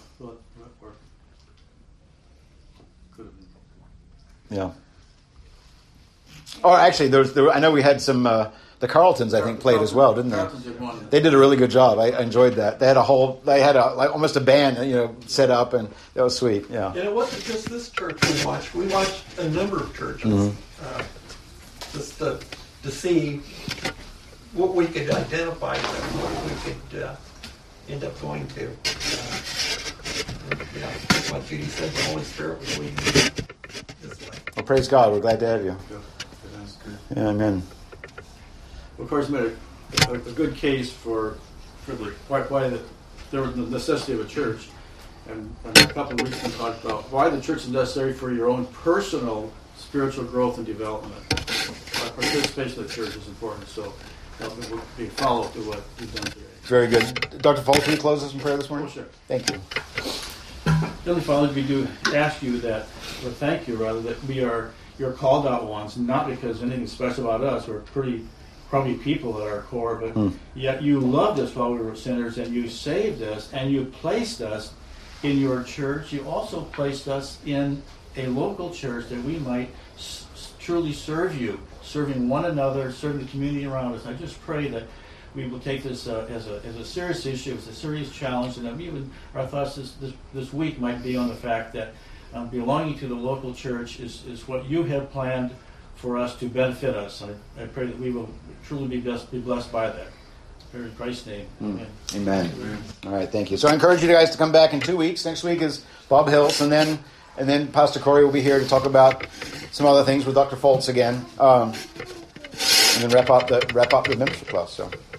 [SPEAKER 1] Yeah. yeah. Oh, actually, there was, there, I know we had some, uh, the Carltons, I think, played as well, didn't they? They did a really good job. I, I enjoyed that. They had a whole, they had a, like almost a band, you know, set up, and that was sweet, yeah.
[SPEAKER 8] And it wasn't just this church we watched. We watched a number of churches, mm-hmm. uh, just to, to see what we could identify with, what we could uh, end up going to. Uh, and, yeah, like Judy said, the Holy Spirit was leading this way.
[SPEAKER 1] Well, praise God. We're glad to have you. Yeah, amen.
[SPEAKER 2] Of course, made a, a good case for for the why, why the, there was the necessity of a church, and, and a couple of weeks we talked about why the church is necessary for your own personal spiritual growth and development. Our participation in the church is important, so that will be a follow-up to what we've done today.
[SPEAKER 1] Very good. Doctor Foltz, will you close us in prayer this morning?
[SPEAKER 2] Oh, sure.
[SPEAKER 1] Thank you.
[SPEAKER 2] Heavenly Father, we do ask you that, or thank you rather, that we are your called out ones, not because anything special about us. We're pretty crummy people at our core, but mm. yet you loved us while we were sinners, and you saved us, and you placed us in your church. You also placed us in a local church that we might s- truly serve you, serving one another, serving the community around us. I just pray that we will take this uh, as a as a serious issue, as a serious challenge, and that we even our thoughts this, this this week might be on the fact that um, belonging to the local church is, is what you have planned for us to benefit us. I, I pray that we will truly be blessed, be blessed by that. In Christ's name. Amen.
[SPEAKER 1] Mm. Amen. Amen. All right, thank you. So I encourage you guys to come back in two weeks. Next week is Bob Hills, and then and then Pastor Corey will be here to talk about some other things with Doctor Foltz again, um, and then wrap up the wrap up the membership class. So.